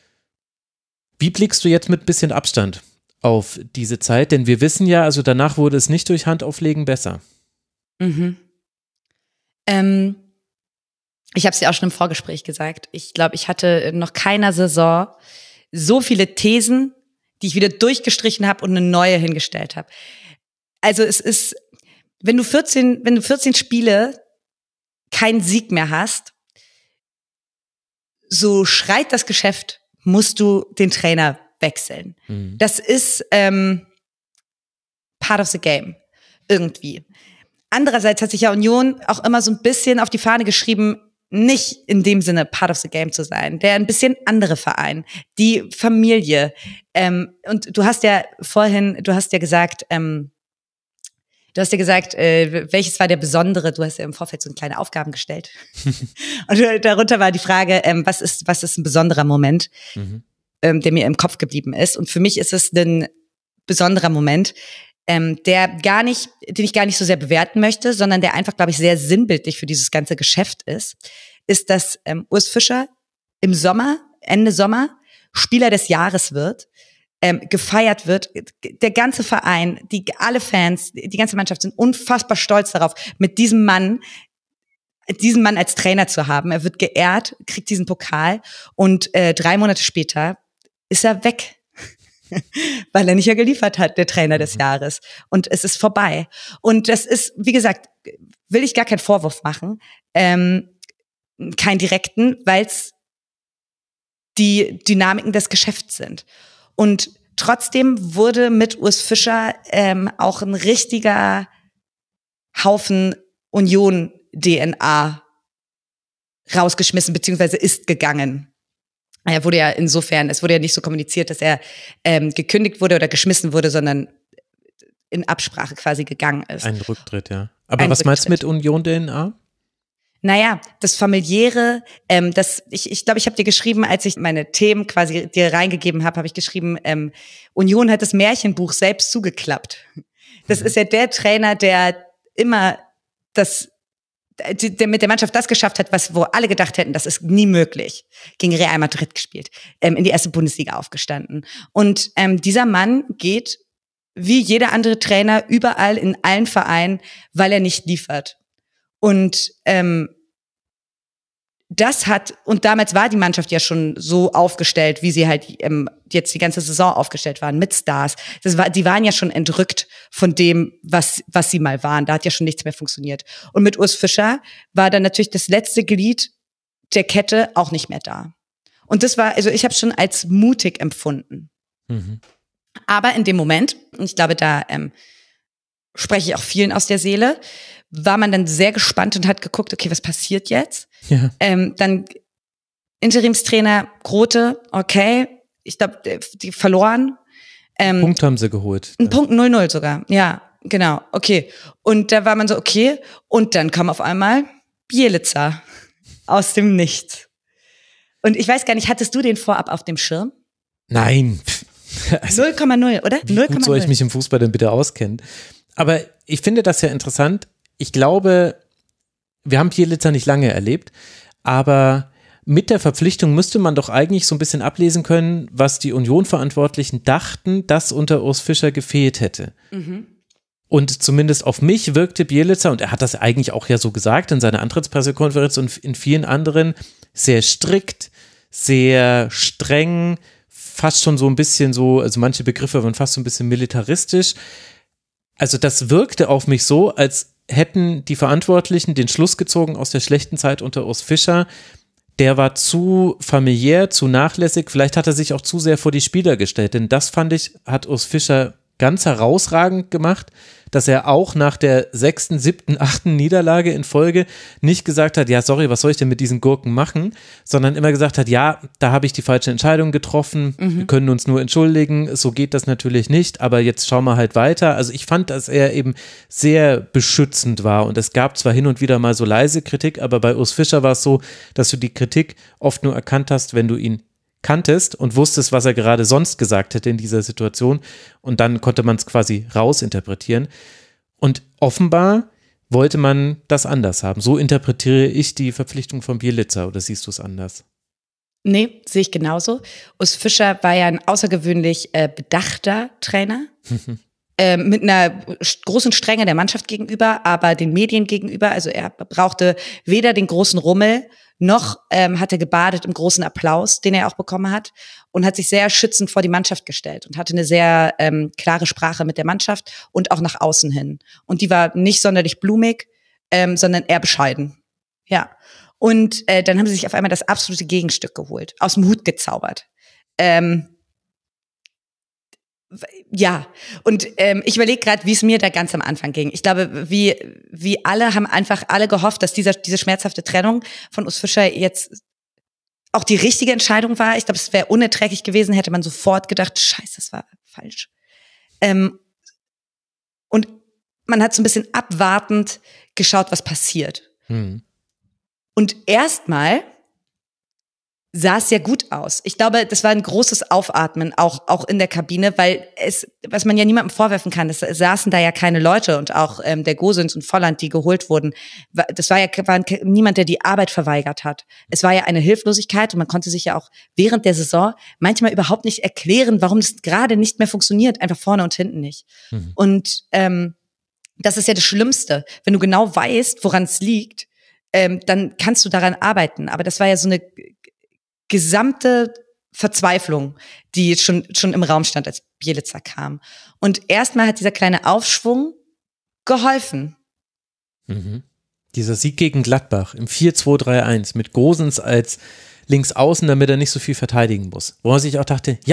Wie blickst du jetzt mit ein bisschen Abstand auf diese Zeit? Denn wir wissen ja, also danach wurde es nicht durch Handauflegen besser. Mhm. Ähm, ich habe es ja auch schon im Vorgespräch gesagt. Ich glaube, ich hatte noch keiner Saison so viele Thesen, die ich wieder durchgestrichen habe und eine neue hingestellt habe. Also es ist, wenn du vierzehn, wenn du vierzehn Spiele keinen Sieg mehr hast, so schreit das Geschäft, musst du den Trainer wechseln. Mhm. Das ist ähm, part of the game, irgendwie. Andererseits hat sich ja Union auch immer so ein bisschen auf die Fahne geschrieben, nicht in dem Sinne part of the game zu sein, der ein bisschen andere Verein, die Familie. Ähm, und du hast ja vorhin, du hast ja gesagt, ähm, du hast ja gesagt, äh, welches war der besondere, du hast ja im Vorfeld so kleine Aufgaben gestellt. Und darunter war die Frage, ähm, was ist, was ist ein besonderer Moment, mhm. ähm, der mir im Kopf geblieben ist. Und für mich ist es ein besonderer Moment, ähm, der gar nicht, den ich gar nicht so sehr bewerten möchte, sondern der einfach, glaube ich, sehr sinnbildlich für dieses ganze Geschäft ist, ist, dass ähm, Urs Fischer im Sommer, Ende Sommer, Spieler des Jahres wird, ähm, gefeiert wird. Der ganze Verein, die alle Fans, die ganze Mannschaft sind unfassbar stolz darauf, mit diesem Mann, diesen Mann als Trainer zu haben. Er wird geehrt, kriegt diesen Pokal und äh, drei Monate später ist er weg. Weil er nicht mehr geliefert hat, der Trainer des Jahres. Und es ist vorbei. Und das ist, wie gesagt, will ich gar keinen Vorwurf machen, ähm, keinen direkten, weil es die Dynamiken des Geschäfts sind. Und trotzdem wurde mit Urs Fischer ähm, auch ein richtiger Haufen Union-D N A rausgeschmissen, beziehungsweise ist gegangen. Er wurde ja insofern, es wurde ja nicht so kommuniziert, dass er ähm, gekündigt wurde oder geschmissen wurde, sondern in Absprache quasi gegangen ist. Ein Rücktritt, ja. Aber Ein was meinst du Rücktritt. mit Union-D N A? Naja, das Familiäre, ähm, das ich ich, glaube, ich habe dir geschrieben, als ich meine Themen quasi dir reingegeben habe, habe ich geschrieben, ähm, Union hat das Märchenbuch selbst zugeklappt. Das mhm. ist ja der Trainer, der immer das, der mit der Mannschaft das geschafft hat, was wo alle gedacht hätten, das ist nie möglich. Gegen Real Madrid gespielt, ähm, in die erste Bundesliga aufgestanden. Und ähm, dieser Mann geht wie jeder andere Trainer überall in allen Vereinen, weil er nicht liefert. Und ähm, das hat, und damals war die Mannschaft ja schon so aufgestellt, wie sie halt ähm, jetzt die ganze Saison aufgestellt waren, mit Stars. Das war, die waren ja schon entrückt von dem, was was sie mal waren. Da hat ja schon nichts mehr funktioniert. Und mit Urs Fischer war dann natürlich das letzte Glied der Kette auch nicht mehr da. Und das war, also ich habe es schon als mutig empfunden. Mhm. Aber in dem Moment, und ich glaube, da ähm, spreche ich auch vielen aus der Seele, war man dann sehr gespannt und hat geguckt, okay, was passiert jetzt? Ja. Ähm, dann Interimstrainer Grote, okay, ich glaube, die verloren. Ähm, Punkt haben sie geholt. Ein Punkt null null sogar, ja, genau, okay. Und da war man so, okay, und dann kam auf einmal Bjelica aus dem Nichts. Und ich weiß gar nicht, hattest du den vorab auf dem Schirm? Nein. Also, null Komma null, oder? Wie gut soll ich mich im Fußball denn bitte auskennen? Aber ich finde das ja interessant. Ich glaube, wir haben Bjelica nicht lange erlebt, aber mit der Verpflichtung müsste man doch eigentlich so ein bisschen ablesen können, was die Union-Verantwortlichen dachten, dass unter Urs Fischer gefehlt hätte. Mhm. Und zumindest auf mich wirkte Bjelica, und er hat das eigentlich auch ja so gesagt in seiner Antrittspressekonferenz und in vielen anderen, sehr strikt, sehr streng, fast schon so ein bisschen so, also manche Begriffe waren fast so ein bisschen militaristisch. Also das wirkte auf mich so, als hätten die Verantwortlichen den Schluss gezogen aus der schlechten Zeit unter Urs Fischer. Der war zu familiär, zu nachlässig, vielleicht hat er sich auch zu sehr vor die Spieler gestellt, denn das fand ich, hat Urs Fischer ganz herausragend gemacht, dass er auch nach der sechsten, siebten, achten Niederlage in Folge nicht gesagt hat, ja sorry, was soll ich denn mit diesen Gurken machen, sondern immer gesagt hat, ja, da habe ich die falsche Entscheidung getroffen, mhm. wir können uns nur entschuldigen, so geht das natürlich nicht, aber jetzt schauen wir halt weiter. Also ich fand, dass er eben sehr beschützend war und es gab zwar hin und wieder mal so leise Kritik, aber bei Urs Fischer war es so, dass du die Kritik oft nur erkannt hast, wenn du ihn kanntest und wusstest, was er gerade sonst gesagt hätte in dieser Situation, und dann konnte man es quasi rausinterpretieren, und offenbar wollte man das anders haben. So interpretiere ich die Verpflichtung von Bjelica, oder siehst du es anders? Nee, sehe ich genauso. Urs Fischer war ja ein außergewöhnlich äh, bedachter Trainer, äh, mit einer großen Strenge der Mannschaft gegenüber, aber den Medien gegenüber. Also er brauchte weder den großen Rummel, noch ähm, hat er gebadet im großen Applaus, den er auch bekommen hat, und hat sich sehr schützend vor die Mannschaft gestellt und hatte eine sehr ähm, klare Sprache mit der Mannschaft und auch nach außen hin. Und die war nicht sonderlich blumig, ähm, sondern eher bescheiden. Ja. Und äh, dann haben sie sich auf einmal das absolute Gegenstück geholt, aus dem Hut gezaubert. Ähm, Ja, und ähm, ich überlege gerade, wie es mir da ganz am Anfang ging. Ich glaube, wie wie alle haben einfach alle gehofft, dass dieser diese schmerzhafte Trennung von Urs Fischer jetzt auch die richtige Entscheidung war. Ich glaube, es wäre unerträglich gewesen, hätte man sofort gedacht, scheiße, das war falsch. Ähm, und man hat so ein bisschen abwartend geschaut, was passiert. Hm. Und erstmal sah es sehr gut aus. Ich glaube, das war ein großes Aufatmen, auch auch in der Kabine, weil es, was man ja niemandem vorwerfen kann, es saßen da ja keine Leute, und auch ähm, der Gosens und Volland, die geholt wurden, das war ja war niemand, der die Arbeit verweigert hat. Es war ja eine Hilflosigkeit, und man konnte sich ja auch während der Saison manchmal überhaupt nicht erklären, warum es gerade nicht mehr funktioniert, einfach vorne und hinten nicht. Mhm. Und ähm, das ist ja das Schlimmste, wenn du genau weißt, woran es liegt, ähm, dann kannst du daran arbeiten. Aber das war ja so eine gesamte Verzweiflung, die schon schon im Raum stand, als Bjelica kam. Und erstmal hat dieser kleine Aufschwung geholfen. Mhm. Dieser Sieg gegen Gladbach im vier zwei drei eins mit Gosens als Linksaußen, damit er nicht so viel verteidigen muss. Wo man sich auch dachte, ja,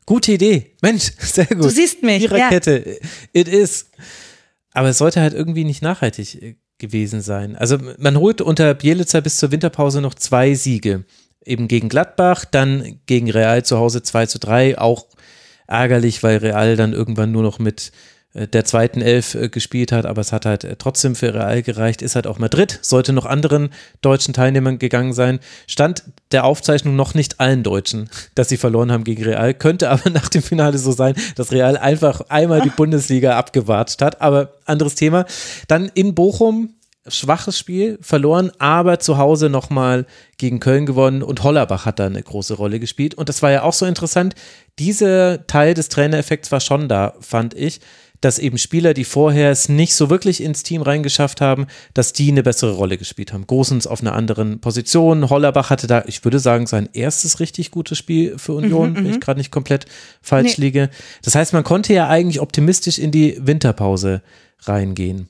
Gute Idee. Mensch, sehr gut. Du siehst mich. Viererkette. Ja. It is. Aber es sollte halt irgendwie nicht nachhaltig gewesen sein. Also man holt unter Bjelica bis zur Winterpause noch zwei Siege. Eben gegen Gladbach, dann gegen Real zu Hause zwei zu drei. Auch ärgerlich, weil Real dann irgendwann nur noch mit der zweiten Elf gespielt hat, aber es hat halt trotzdem für Real gereicht, ist halt auch Madrid, sollte noch anderen deutschen Teilnehmern gegangen sein, stand der Aufzeichnung noch nicht allen Deutschen, dass sie verloren haben gegen Real, könnte aber nach dem Finale so sein, dass Real einfach einmal die Bundesliga abgewatscht hat, aber anderes Thema. Dann in Bochum, schwaches Spiel, verloren, aber zu Hause nochmal gegen Köln gewonnen und Hollerbach hat da eine große Rolle gespielt und das war ja auch so interessant, dieser Teil des Trainereffekts war schon da, fand ich, dass eben Spieler, die vorher es nicht so wirklich ins Team reingeschafft haben, dass die eine bessere Rolle gespielt haben. Gosens auf einer anderen Position, Hollerbach hatte da, ich würde sagen, sein erstes richtig gutes Spiel für Union, mhm, wenn ich gerade nicht komplett falsch nee. liege. Das heißt, man konnte ja eigentlich optimistisch in die Winterpause reingehen.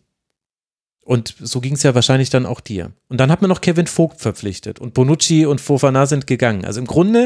Und so ging es ja wahrscheinlich dann auch dir. Und dann hat man noch Kevin Vogt verpflichtet und Bonucci und Fofana sind gegangen. Also im Grunde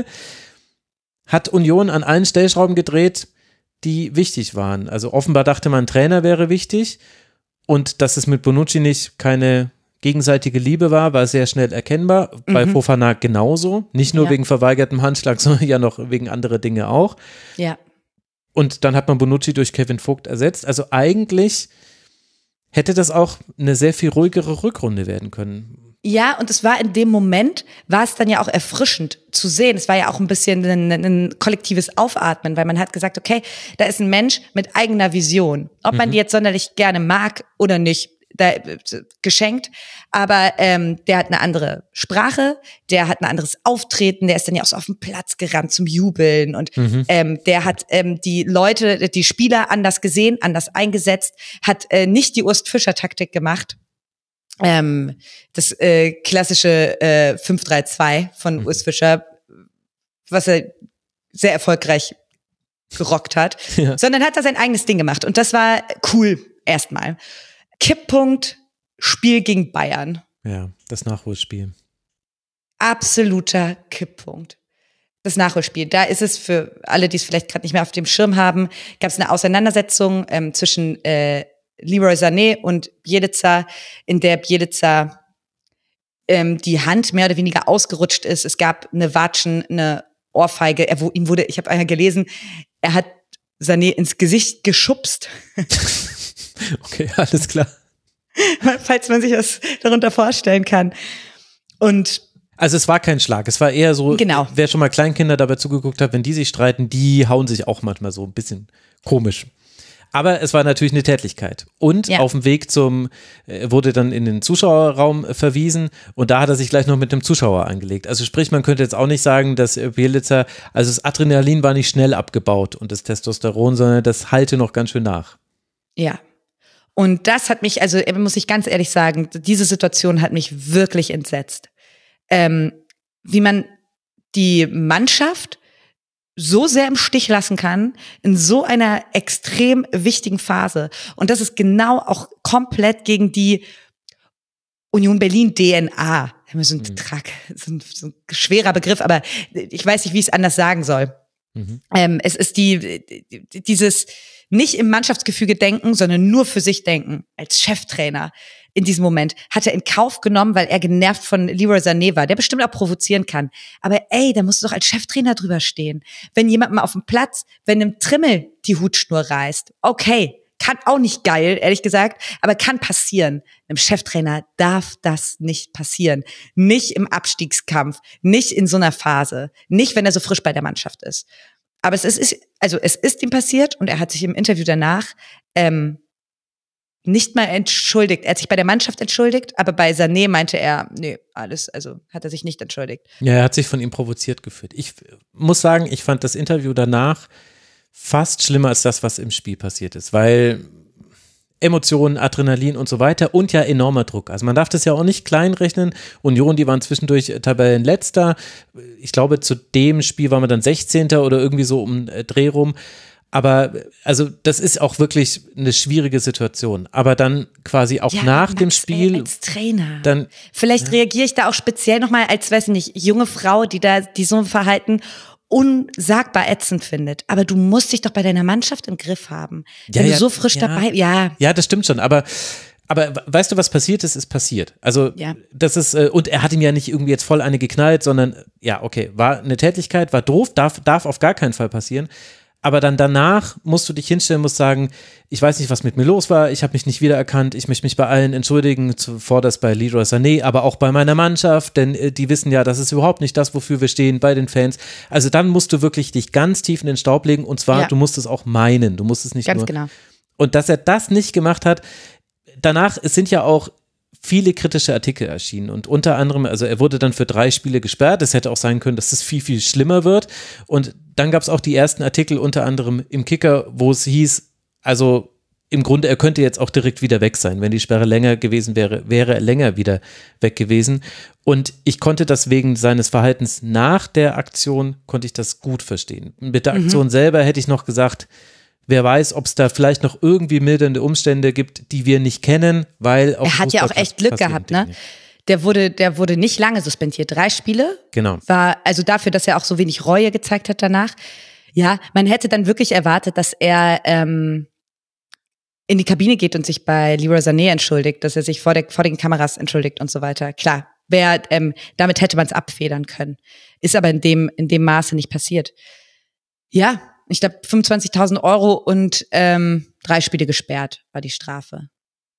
hat Union an allen Stellschrauben gedreht, die wichtig waren. Also offenbar dachte man, ein Trainer wäre wichtig und dass es mit Bonucci nicht keine gegenseitige Liebe war, war sehr schnell erkennbar. Mhm. Bei Fofana genauso. Nicht nur ja. wegen verweigertem Handschlag, sondern ja noch wegen anderer Dinge auch. Ja. Und dann hat man Bonucci durch Kevin Vogt ersetzt. Also eigentlich hätte das auch eine sehr viel ruhigere Rückrunde werden können. Ja, und es war in dem Moment, war es dann ja auch erfrischend zu sehen. Es war ja auch ein bisschen ein, ein kollektives Aufatmen, weil man hat gesagt, okay, da ist ein Mensch mit eigener Vision. Ob man mhm. die jetzt sonderlich gerne mag oder nicht, da, geschenkt, aber ähm, der hat eine andere Sprache, der hat ein anderes Auftreten, der ist dann ja auch so auf den Platz gerannt zum Jubeln und mhm. ähm, der hat ähm, die Leute, die Spieler anders gesehen, anders eingesetzt, hat äh, nicht die Urs-Fischer-Taktik gemacht. Ähm, das äh, klassische äh, fünf drei zwei von mhm. Urs Fischer, was er sehr erfolgreich gerockt hat, ja. sondern hat er sein eigenes Ding gemacht und das war cool erstmal. Kipppunkt, Spiel gegen Bayern. Ja, das Nachholspiel. Absoluter Kipppunkt. Das Nachholspiel. Da ist es für alle, die es vielleicht gerade nicht mehr auf dem Schirm haben, gab es eine Auseinandersetzung ähm, zwischen äh, Leroy Sané und Bjelica, in der Bjelica ähm, die Hand mehr oder weniger ausgerutscht ist. Es gab eine Watschen, eine Ohrfeige. Er, wo, ihm wurde, ich habe einmal gelesen, er hat Sané ins Gesicht geschubst. Okay, alles klar. Falls man sich das darunter vorstellen kann. Und also es war kein Schlag, es war eher so, genau. wer schon mal Kleinkinder dabei zugeguckt hat, wenn die sich streiten, die hauen sich auch manchmal so ein bisschen komisch. Aber es war natürlich eine Tätlichkeit. Und ja. auf dem Weg zum, äh, wurde dann in den Zuschauerraum verwiesen und da hat er sich gleich noch mit dem Zuschauer angelegt. Also sprich, man könnte jetzt auch nicht sagen, dass Bjelica, also das Adrenalin war nicht schnell abgebaut und das Testosteron, sondern das halte noch ganz schön nach. Ja. Und das hat mich, also muss ich ganz ehrlich sagen, diese Situation hat mich wirklich entsetzt. Ähm, wie man die Mannschaft so sehr im Stich lassen kann, in so einer extrem wichtigen Phase. Und das ist genau auch komplett gegen die Union Berlin D N A. So ein, mhm. Trag, so ein, so ein schwerer Begriff, aber ich weiß nicht, wie ich es anders sagen soll. Mhm. Ähm, es ist die, dieses nicht im Mannschaftsgefüge denken, sondern nur für sich denken. Als Cheftrainer in diesem Moment hat er in Kauf genommen, weil er genervt von Leroy Sané war, der bestimmt auch provozieren kann. Aber ey, da musst du doch als Cheftrainer drüber stehen. Wenn jemand mal auf dem Platz, wenn einem Trimmel die Hutschnur reißt, okay, kann auch nicht geil, ehrlich gesagt, aber kann passieren. Einem Cheftrainer darf das nicht passieren. Nicht im Abstiegskampf, nicht in so einer Phase, nicht wenn er so frisch bei der Mannschaft ist. Aber es ist, also es ist ihm passiert und er hat sich im Interview danach ähm, nicht mal entschuldigt. Er hat sich bei der Mannschaft entschuldigt, aber bei Sané meinte er, nee, alles, also hat er sich nicht entschuldigt. Ja, er hat sich von ihm provoziert gefühlt. Ich muss sagen, ich fand das Interview danach fast schlimmer als das, was im Spiel passiert ist, weil Emotionen, Adrenalin und so weiter und ja enormer Druck. Also man darf das ja auch nicht kleinrechnen. Union, die waren zwischendurch Tabellenletzter. Ich glaube, zu dem Spiel waren wir dann sechzehnter oder irgendwie so um Dreh rum. Aber also das ist auch wirklich eine schwierige Situation. Aber dann quasi auch ja, nach Max, dem Spiel. Ey, als Trainer. Dann, Vielleicht ja. reagiere ich da auch speziell nochmal als, weiß ich nicht, junge Frau, die da, die so ein Verhalten unsagbar ätzend findet. Aber du musst dich doch bei deiner Mannschaft im Griff haben. Ja, Wenn ja, du so frisch ja. dabei, ja. Ja, das stimmt schon, aber Aber weißt du, was passiert ist, ist passiert. Also Ja. das ist, äh, und er hat ihm ja nicht irgendwie jetzt voll eine geknallt, sondern ja, okay, war eine Tätigkeit, war doof, darf, darf auf gar keinen Fall passieren. Aber dann danach musst du dich hinstellen, musst sagen, ich weiß nicht, was mit mir los war, ich habe mich nicht wiedererkannt, ich möchte mich bei allen entschuldigen, zuvorderst bei Leroy Sané, aber auch bei meiner Mannschaft, denn äh, die wissen ja, das ist überhaupt nicht das, wofür wir stehen, bei den Fans. Also dann musst du wirklich dich ganz tief in den Staub legen und zwar, Ja. du musst es auch meinen, du musst es nicht Ganz nur. genau. Und dass er das nicht gemacht hat, danach, es sind ja auch viele kritische Artikel erschienen und unter anderem, also er wurde dann für drei Spiele gesperrt, es hätte auch sein können, dass das viel, viel schlimmer wird und dann gab es auch die ersten Artikel unter anderem im Kicker, wo es hieß, also im Grunde, er könnte jetzt auch direkt wieder weg sein, wenn die Sperre länger gewesen wäre, wäre er länger wieder weg gewesen und ich konnte das wegen seines Verhaltens nach der Aktion, konnte ich das gut verstehen. Mit der Aktion mhm. selber hätte ich noch gesagt, wer weiß, ob es da vielleicht noch irgendwie mildernde Umstände gibt, die wir nicht kennen, weil auch Er hat ja auch echt Glück gehabt, ne? Der wurde, der wurde nicht lange suspendiert. Drei Spiele. Genau. War, also dafür, dass er auch so wenig Reue gezeigt hat danach. Ja, man hätte dann wirklich erwartet, dass er ähm, in die Kabine geht und sich bei Leroy Sané entschuldigt, dass er sich vor, der, vor den Kameras entschuldigt und so weiter. Klar, wer, ähm, damit hätte man es abfedern können. Ist aber in dem, in dem Maße nicht passiert. Ja, ich glaube, fünfundzwanzigtausend Euro und ähm, drei Spiele gesperrt war die Strafe.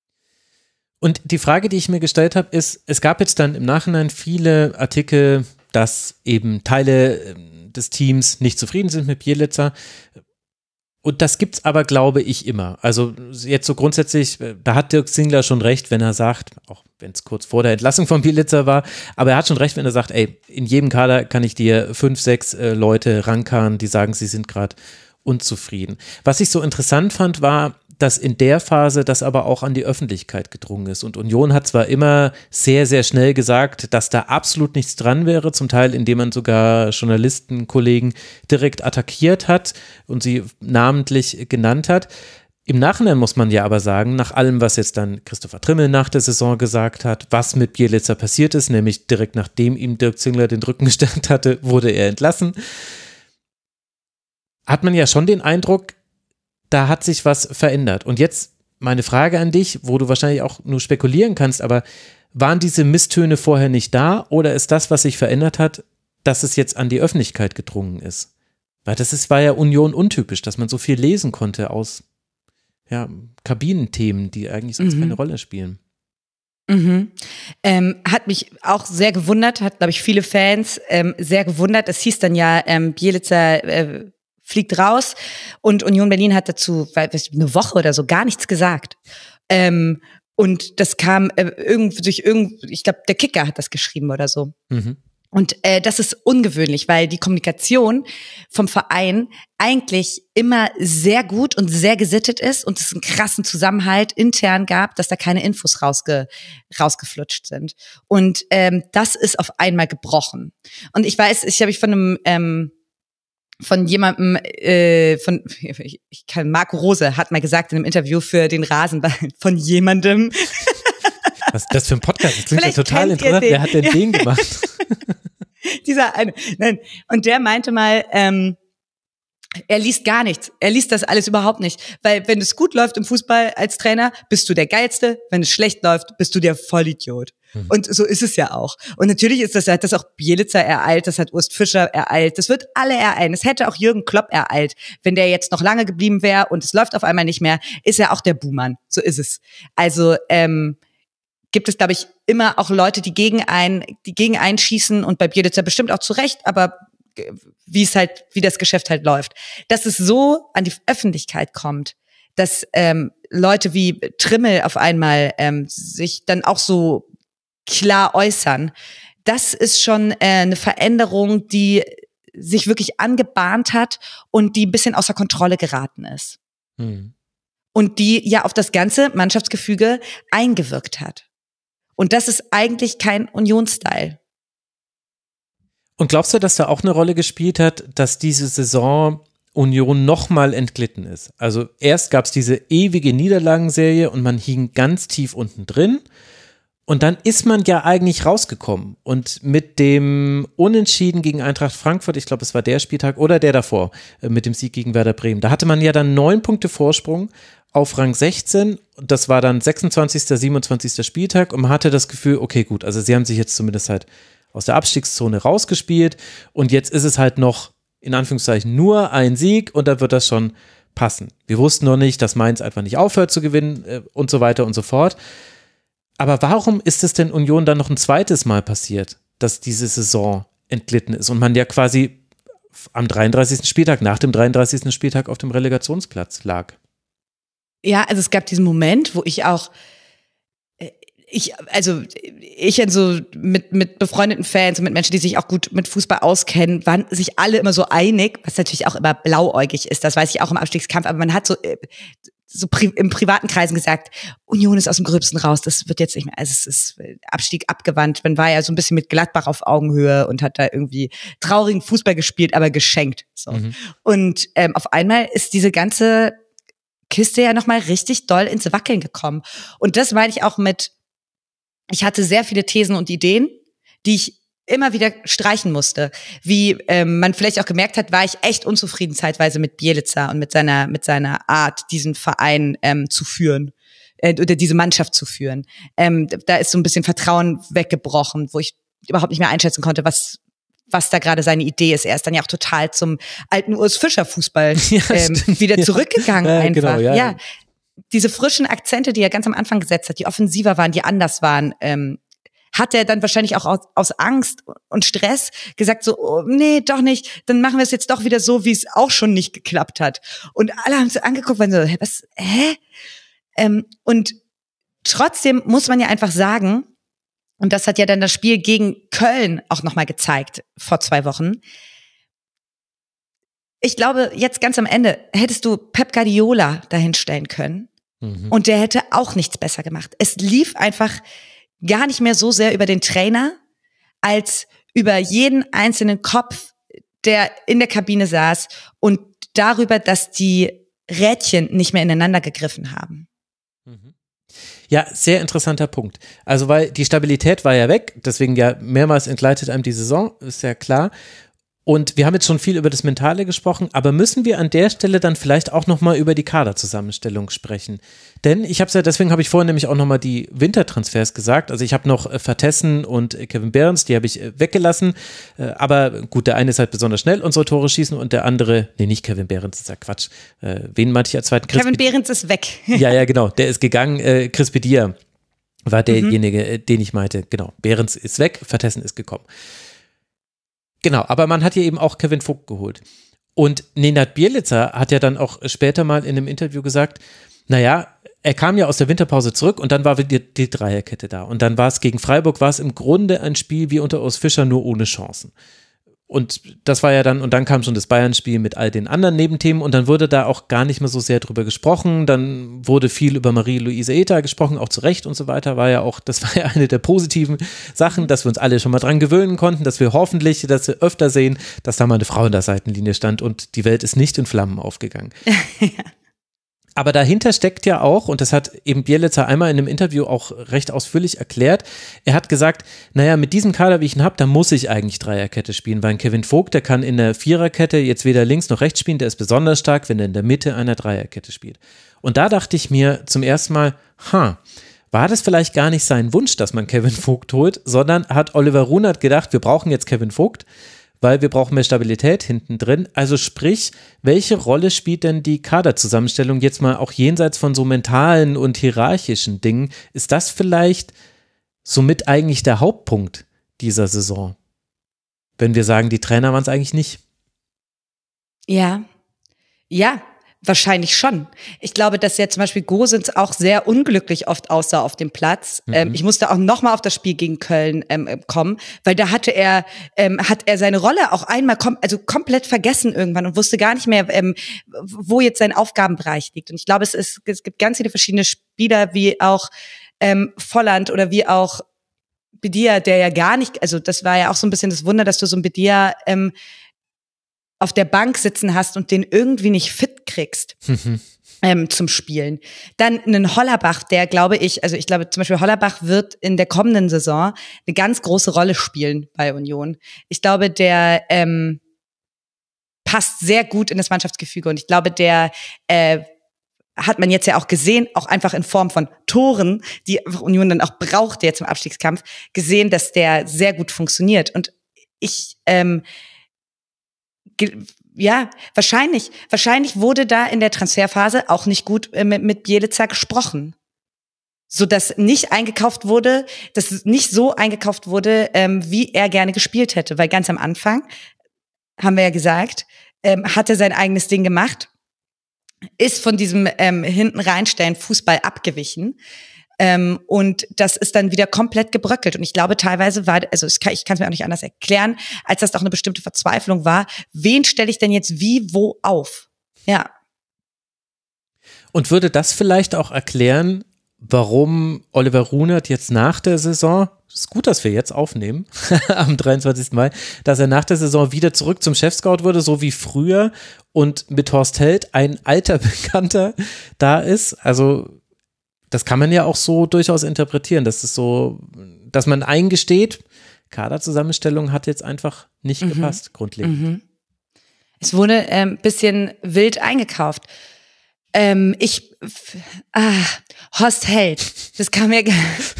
Und die Frage, die ich mir gestellt habe, ist, es gab jetzt dann im Nachhinein viele Artikel, dass eben Teile des Teams nicht zufrieden sind mit Bjelica. Und das gibt's aber, glaube ich, immer. Also jetzt so grundsätzlich, da hat Dirk Zingler schon recht, wenn er sagt, auch wenn es kurz vor der Entlassung von Bjelica war, aber er hat schon recht, wenn er sagt, ey, in jedem Kader kann ich dir fünf, sechs äh, Leute rankern, die sagen, sie sind gerade unzufrieden. Was ich so interessant fand, war, dass in der Phase das aber auch an die Öffentlichkeit gedrungen ist. Und Union hat zwar immer sehr, sehr schnell gesagt, dass da absolut nichts dran wäre, zum Teil indem man sogar Journalisten, Kollegen direkt attackiert hat und sie namentlich genannt hat. Im Nachhinein muss man ja aber sagen, nach allem, was jetzt dann Christopher Trimmel nach der Saison gesagt hat, was mit Bjelica passiert ist, nämlich direkt nachdem ihm Dirk Zingler den Rücken gestärkt hatte, wurde er entlassen, hat man ja schon den Eindruck, da hat sich was verändert. Und jetzt meine Frage an dich, wo du wahrscheinlich auch nur spekulieren kannst, aber waren diese Misstöne vorher nicht da oder ist das, was sich verändert hat, dass es jetzt an die Öffentlichkeit gedrungen ist? Weil das ist, war ja Union untypisch, dass man so viel lesen konnte aus ja, Kabinenthemen, die eigentlich sonst mhm. keine Rolle spielen. Mhm. Ähm, hat mich auch sehr gewundert, hat, glaube ich, viele Fans ähm, sehr gewundert. Es hieß dann ja, ähm, Bjelica äh, fliegt raus und Union Berlin hat dazu weil, eine Woche oder so gar nichts gesagt. Ähm, und das kam äh, irgend, durch irgend, ich glaube, der Kicker hat das geschrieben oder so. Mhm. Und äh, das ist ungewöhnlich, weil die Kommunikation vom Verein eigentlich immer sehr gut und sehr gesittet ist und es einen krassen Zusammenhalt intern gab, dass da keine Infos rausge, rausgeflutscht sind. Und ähm, das ist auf einmal gebrochen. Und ich weiß, ich habe ich von einem ähm, von jemandem, äh, von ich, ich kann Marco Rose hat mal gesagt in einem Interview für den Rasenball, von jemandem. Was ist das für ein Podcast? Das klingt ja total interessant. Wer hat denn ja. den gemacht? Dieser eine. Nein. Und der meinte mal, ähm, er liest gar nichts. Er liest das alles überhaupt nicht. Weil wenn es gut läuft im Fußball als Trainer, bist du der Geilste. Wenn es schlecht läuft, bist du der Vollidiot. Hm. Und so ist es ja auch. Und natürlich ist das, hat das auch Bjelica ereilt, das hat Urs Fischer ereilt, das wird alle ereilen. Es hätte auch Jürgen Klopp ereilt. Wenn der jetzt noch lange geblieben wäre und es läuft auf einmal nicht mehr, ist er auch der Buhmann. So ist es. Also, ähm, gibt es, glaube ich, immer auch Leute, die gegen einen, die gegen einen schießen und bei Bjelica bestimmt auch zu Recht, aber wie es halt, wie das Geschäft halt läuft. Dass es so an die Öffentlichkeit kommt, dass ähm, Leute wie Trimmel auf einmal ähm, sich dann auch so klar äußern, das ist schon äh, eine Veränderung, die sich wirklich angebahnt hat und die ein bisschen außer Kontrolle geraten ist. Mhm. Und die ja auf das ganze Mannschaftsgefüge eingewirkt hat. Und das ist eigentlich kein Union-Style. Und glaubst du, dass da auch eine Rolle gespielt hat, dass diese Saison Union nochmal entglitten ist? Also erst gab es diese ewige Niederlagenserie und man hing ganz tief unten drin Und dann ist man ja eigentlich rausgekommen. Und mit dem Unentschieden gegen Eintracht Frankfurt, ich glaube, es war der Spieltag oder der davor, mit dem Sieg gegen Werder Bremen, da hatte man ja dann neun Punkte Vorsprung auf Rang sechzehn. Das war dann sechsundzwanzigster, siebenundzwanzigster Spieltag und man hatte das Gefühl, okay, gut, also sie haben sich jetzt zumindest halt aus der Abstiegszone rausgespielt und jetzt ist es halt noch, in Anführungszeichen, nur ein Sieg und dann wird das schon passen. Wir wussten noch nicht, dass Mainz einfach nicht aufhört zu gewinnen äh, und so weiter und so fort. Aber warum ist es denn Union dann noch ein zweites Mal passiert, dass diese Saison entglitten ist und man ja quasi am dreiunddreißigsten Spieltag, nach dem dreiunddreißigsten Spieltag auf dem Relegationsplatz lag? Ja, also es gab diesen Moment, wo ich auch, ich, also ich und so mit, mit befreundeten Fans und mit Menschen, die sich auch gut mit Fußball auskennen, waren sich alle immer so einig, was natürlich auch immer blauäugig ist, das weiß ich auch im Abstiegskampf, aber man hat so so pri- im privaten Kreisen gesagt, Union ist aus dem Gröbsten raus, das wird jetzt nicht mehr, also es ist Abstieg abgewandt. Man war ja so ein bisschen mit Gladbach auf Augenhöhe und hat da irgendwie traurigen Fußball gespielt, aber geschenkt. So. Mhm. Und ähm, auf einmal ist diese ganze Kiste ja nochmal richtig doll ins Wackeln gekommen. Und das meine ich auch mit, ich hatte sehr viele Thesen und Ideen, die ich immer wieder streichen musste. Wie ähm, man vielleicht auch gemerkt hat, war ich echt unzufrieden zeitweise mit Bjelica und mit seiner mit seiner Art, diesen Verein ähm, zu führen äh, oder diese Mannschaft zu führen. Ähm, da ist so ein bisschen Vertrauen weggebrochen, wo ich überhaupt nicht mehr einschätzen konnte, was was da gerade seine Idee ist. Er ist dann ja auch total zum alten Urs Fischer Fußball ja, ähm, wieder zurückgegangen ja, einfach. Genau, ja. ja, diese frischen Akzente, die er ganz am Anfang gesetzt hat, die offensiver waren, die anders waren, ähm, hat er dann wahrscheinlich auch aus, aus Angst und Stress gesagt so, oh, nee, doch nicht, dann machen wir es jetzt doch wieder so, wie es auch schon nicht geklappt hat. Und alle haben so angeguckt, waren so, hä, was, hä? Ähm, und trotzdem muss man ja einfach sagen, und das hat ja dann das Spiel gegen Köln auch nochmal gezeigt, vor zwei Wochen. Ich glaube, jetzt ganz am Ende hättest du Pep Guardiola dahinstellen können. Mhm. Und der hätte auch nichts besser gemacht. Es lief einfach gar nicht mehr so sehr über den Trainer, als über jeden einzelnen Kopf, der in der Kabine saß und darüber, dass die Rädchen nicht mehr ineinander gegriffen haben. Mhm. Ja, sehr interessanter Punkt. Also, weil die Stabilität war ja weg, deswegen ja mehrmals entgleitet einem die Saison, ist ja klar. Und wir haben jetzt schon viel über das Mentale gesprochen, aber müssen wir an der Stelle dann vielleicht auch nochmal über die Kaderzusammenstellung sprechen? Denn ich habe es ja, deswegen habe ich vorhin nämlich auch nochmal die Wintertransfers gesagt. Also ich habe noch äh, Vertessen und äh, Kevin Behrens, die habe ich äh, weggelassen. Äh, aber gut, der eine ist halt besonders schnell unsere Tore schießen und der andere, nee, nicht Kevin Behrens, ist ja Quatsch. Äh, wen meinte ich als zweiten? Chris Kevin Behrens ist weg. Ja, ja, genau, der ist gegangen. Äh, Chris Bedia war derjenige, mhm. den ich meinte. Genau, Behrens ist weg, Vertessen ist gekommen. Genau, aber man hat hier eben auch Kevin Vogt geholt. Und Nenad Bjelica hat ja dann auch später mal in einem Interview gesagt, naja, er kam ja aus der Winterpause zurück und dann war wieder die, die Dreierkette da. Und dann war es gegen Freiburg, war es im Grunde ein Spiel wie unter Urs Fischer, nur ohne Chancen. Und das war ja dann, und dann kam schon das Bayern-Spiel mit all den anderen Nebenthemen und dann wurde da auch gar nicht mehr so sehr drüber gesprochen. Dann wurde viel über Marie-Louise Eta gesprochen, auch zu Recht und so weiter. War ja auch, das war ja eine der positiven Sachen, dass wir uns alle schon mal dran gewöhnen konnten, dass wir hoffentlich, dass wir öfter sehen, dass da mal eine Frau in der Seitenlinie stand und die Welt ist nicht in Flammen aufgegangen. Ja. Aber dahinter steckt ja auch, und das hat eben Bjelica einmal in einem Interview auch recht ausführlich erklärt, er hat gesagt, naja, mit diesem Kader, wie ich ihn habe, da muss ich eigentlich Dreierkette spielen, weil ein Kevin Vogt, der kann in der Viererkette jetzt weder links noch rechts spielen, der ist besonders stark, wenn er in der Mitte einer Dreierkette spielt. Und da dachte ich mir zum ersten Mal, ha, war das vielleicht gar nicht sein Wunsch, dass man Kevin Vogt holt, sondern hat Oliver Runert gedacht, wir brauchen jetzt Kevin Vogt, weil wir brauchen mehr Stabilität hinten drin. Also sprich, welche Rolle spielt denn die Kaderzusammenstellung jetzt mal auch jenseits von so mentalen und hierarchischen Dingen? Ist das vielleicht somit eigentlich der Hauptpunkt dieser Saison? Wenn wir sagen, die Trainer waren es eigentlich nicht. Ja, ja. Wahrscheinlich schon. Ich glaube, dass ja zum Beispiel Gosens auch sehr unglücklich oft aussah auf dem Platz. Mhm. Ähm, ich musste auch nochmal auf das Spiel gegen Köln ähm, kommen, weil da hatte er, ähm, hat er seine Rolle auch einmal kom- also komplett vergessen irgendwann und wusste gar nicht mehr, ähm, wo jetzt sein Aufgabenbereich liegt. Und ich glaube, es, ist, es gibt ganz viele verschiedene Spieler, wie auch ähm, Volland oder wie auch Bedia, der ja gar nicht, also das war ja auch so ein bisschen das Wunder, dass du so ein Bedia ähm, auf der Bank sitzen hast und den irgendwie nicht fit kriegst. Mhm. ähm, zum Spielen. Dann einen Hollerbach, der glaube ich, also ich glaube zum Beispiel Hollerbach wird in der kommenden Saison eine ganz große Rolle spielen bei Union. Ich glaube, der ähm, passt sehr gut in das Mannschaftsgefüge und ich glaube, der äh, hat man jetzt ja auch gesehen, auch einfach in Form von Toren, die Union dann auch brauchte jetzt im Abstiegskampf, gesehen, dass der sehr gut funktioniert. Und ich, ähm, ge- ja, wahrscheinlich, wahrscheinlich wurde da in der Transferphase auch nicht gut äh, mit, mit Bjelica gesprochen. So dass nicht eingekauft wurde, dass es nicht so eingekauft wurde, ähm, wie er gerne gespielt hätte. Weil ganz am Anfang, haben wir ja gesagt, ähm, hat er sein eigenes Ding gemacht, ist von diesem ähm, hinten reinstellen Fußball abgewichen. Ähm, und das ist dann wieder komplett gebröckelt. Und ich glaube, teilweise war, also ich kann es mir auch nicht anders erklären, als dass das auch eine bestimmte Verzweiflung war. Wen stelle ich denn jetzt wie, wo auf? Ja. Und würde das vielleicht auch erklären, warum Oliver Runert jetzt nach der Saison, es ist gut, dass wir jetzt aufnehmen, am dreiundzwanzigsten Mai, dass er nach der Saison wieder zurück zum Chefscout wurde, so wie früher und mit Horst Held ein alter Bekannter da ist. Also das kann man ja auch so durchaus interpretieren, dass es so, dass man eingesteht, Kaderzusammenstellung hat jetzt einfach nicht Mhm. gepasst, grundlegend. Mhm. Es wurde ein ähm, bisschen wild eingekauft. Ähm, ich, f- ah, Horst Held, das kam mir, ge-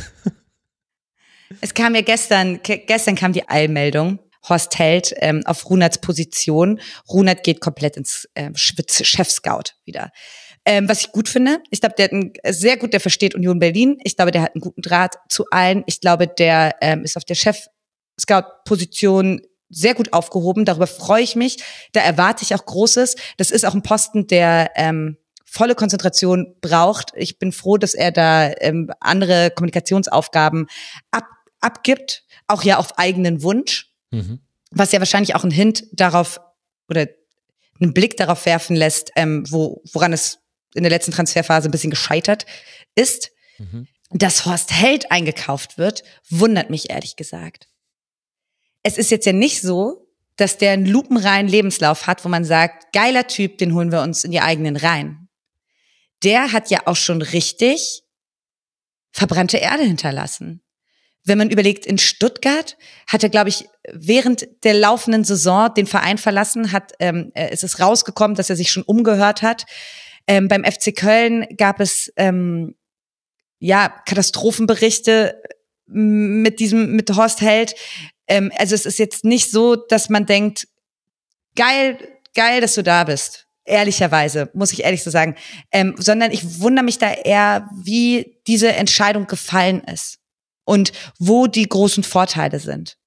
es kam mir gestern, ge- gestern kam die Eilmeldung, Horst Held ähm, auf Runerts Position. Runert geht komplett ins ähm, Schwitz- Chefscout wieder. Ähm, was ich gut finde, ich glaube, der hat einen, sehr gut, der versteht Union Berlin. Ich glaube, der hat einen guten Draht zu allen. Ich glaube, der ähm, ist auf der Chef-Scout-Position sehr gut aufgehoben. Darüber freue ich mich. Da erwarte ich auch Großes. Das ist auch ein Posten, der ähm, volle Konzentration braucht. Ich bin froh, dass er da ähm, andere Kommunikationsaufgaben ab, abgibt, auch ja auf eigenen Wunsch, Mhm. was ja wahrscheinlich auch einen Hint darauf oder einen Blick darauf werfen lässt, ähm, wo, woran es in der letzten Transferphase ein bisschen gescheitert ist. Mhm. Dass Horst Held eingekauft wird, wundert mich ehrlich gesagt. Es ist jetzt ja nicht so, dass der einen lupenreinen Lebenslauf hat, wo man sagt, geiler Typ, den holen wir uns in die eigenen Reihen. Der hat ja auch schon richtig verbrannte Erde hinterlassen. Wenn man überlegt, in Stuttgart hat er, glaube ich, während der laufenden Saison den Verein verlassen, hat, ähm, es ist rausgekommen, dass er sich schon umgehört hat. Ähm, beim F C Köln gab es ähm, ja Katastrophenberichte mit diesem mit Horst Held. Ähm, also es ist jetzt nicht so, dass man denkt, geil, geil, dass du da bist. Ehrlicherweise, muss ich ehrlich so sagen. Ähm, sondern ich wundere mich da eher, wie diese Entscheidung gefallen ist und wo die großen Vorteile sind.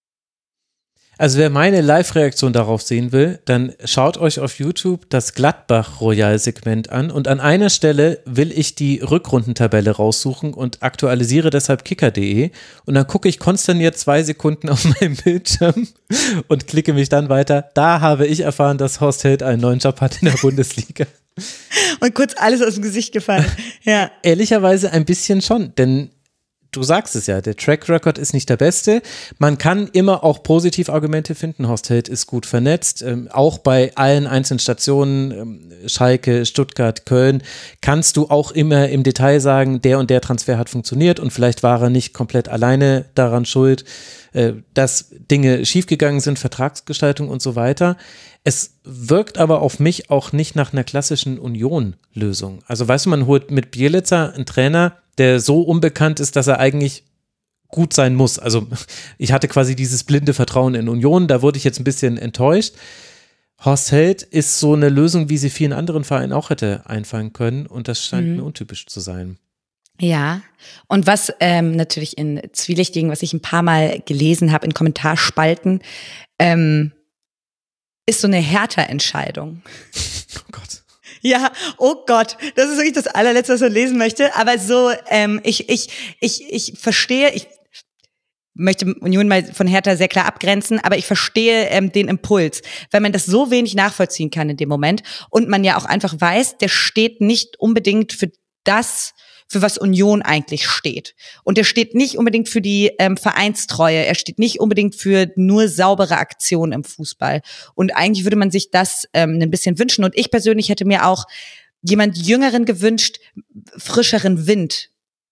Also wer meine Live-Reaktion darauf sehen will, dann schaut euch auf YouTube das Gladbach-Royal-Segment an und an einer Stelle will ich die Rückrundentabelle raussuchen und aktualisiere deshalb kicker punkt de und dann gucke ich konsterniert zwei Sekunden auf meinem Bildschirm und klicke mich dann weiter. Da habe ich erfahren, dass Horst Held einen neuen Job hat in der Bundesliga. Und kurz alles aus dem Gesicht gefallen. Ja. Ehrlicherweise ein bisschen schon, denn du sagst es ja, der Track Record ist nicht der beste. Man kann immer auch Positivargumente finden. Horst Held ist gut vernetzt. Ähm, auch bei allen einzelnen Stationen, ähm, Schalke, Stuttgart, Köln, kannst du auch immer im Detail sagen, der und der Transfer hat funktioniert und vielleicht war er nicht komplett alleine daran schuld, äh, dass Dinge schiefgegangen sind, Vertragsgestaltung und so weiter. Es wirkt aber auf mich auch nicht nach einer klassischen Union-Lösung. Also weißt du, man holt mit Bjelica einen Trainer, der so unbekannt ist, dass er eigentlich gut sein muss. Also ich hatte quasi dieses blinde Vertrauen in Union, da wurde ich jetzt ein bisschen enttäuscht. Horst Held ist so eine Lösung, wie sie vielen anderen Vereinen auch hätte einfallen können und das scheint Mhm. mir untypisch zu sein. Ja, und was ähm, natürlich in Zwielichtigen, was ich ein paar Mal gelesen habe in Kommentarspalten, ähm, ist so eine Hertha-Entscheidung. Oh Gott. Ja, oh Gott, das ist wirklich das allerletzte, was man lesen möchte. Aber so, ähm, ich, ich, ich, ich verstehe, ich möchte Union mal von Hertha sehr klar abgrenzen, aber ich verstehe ähm, den Impuls, weil man das so wenig nachvollziehen kann in dem Moment und man ja auch einfach weiß, der steht nicht unbedingt für das, für was Union eigentlich steht. Und er steht nicht unbedingt für die ähm, Vereinstreue, er steht nicht unbedingt für nur saubere Aktionen im Fußball. Und eigentlich würde man sich das ähm, ein bisschen wünschen. Und ich persönlich hätte mir auch jemand Jüngeren gewünscht, frischeren Wind.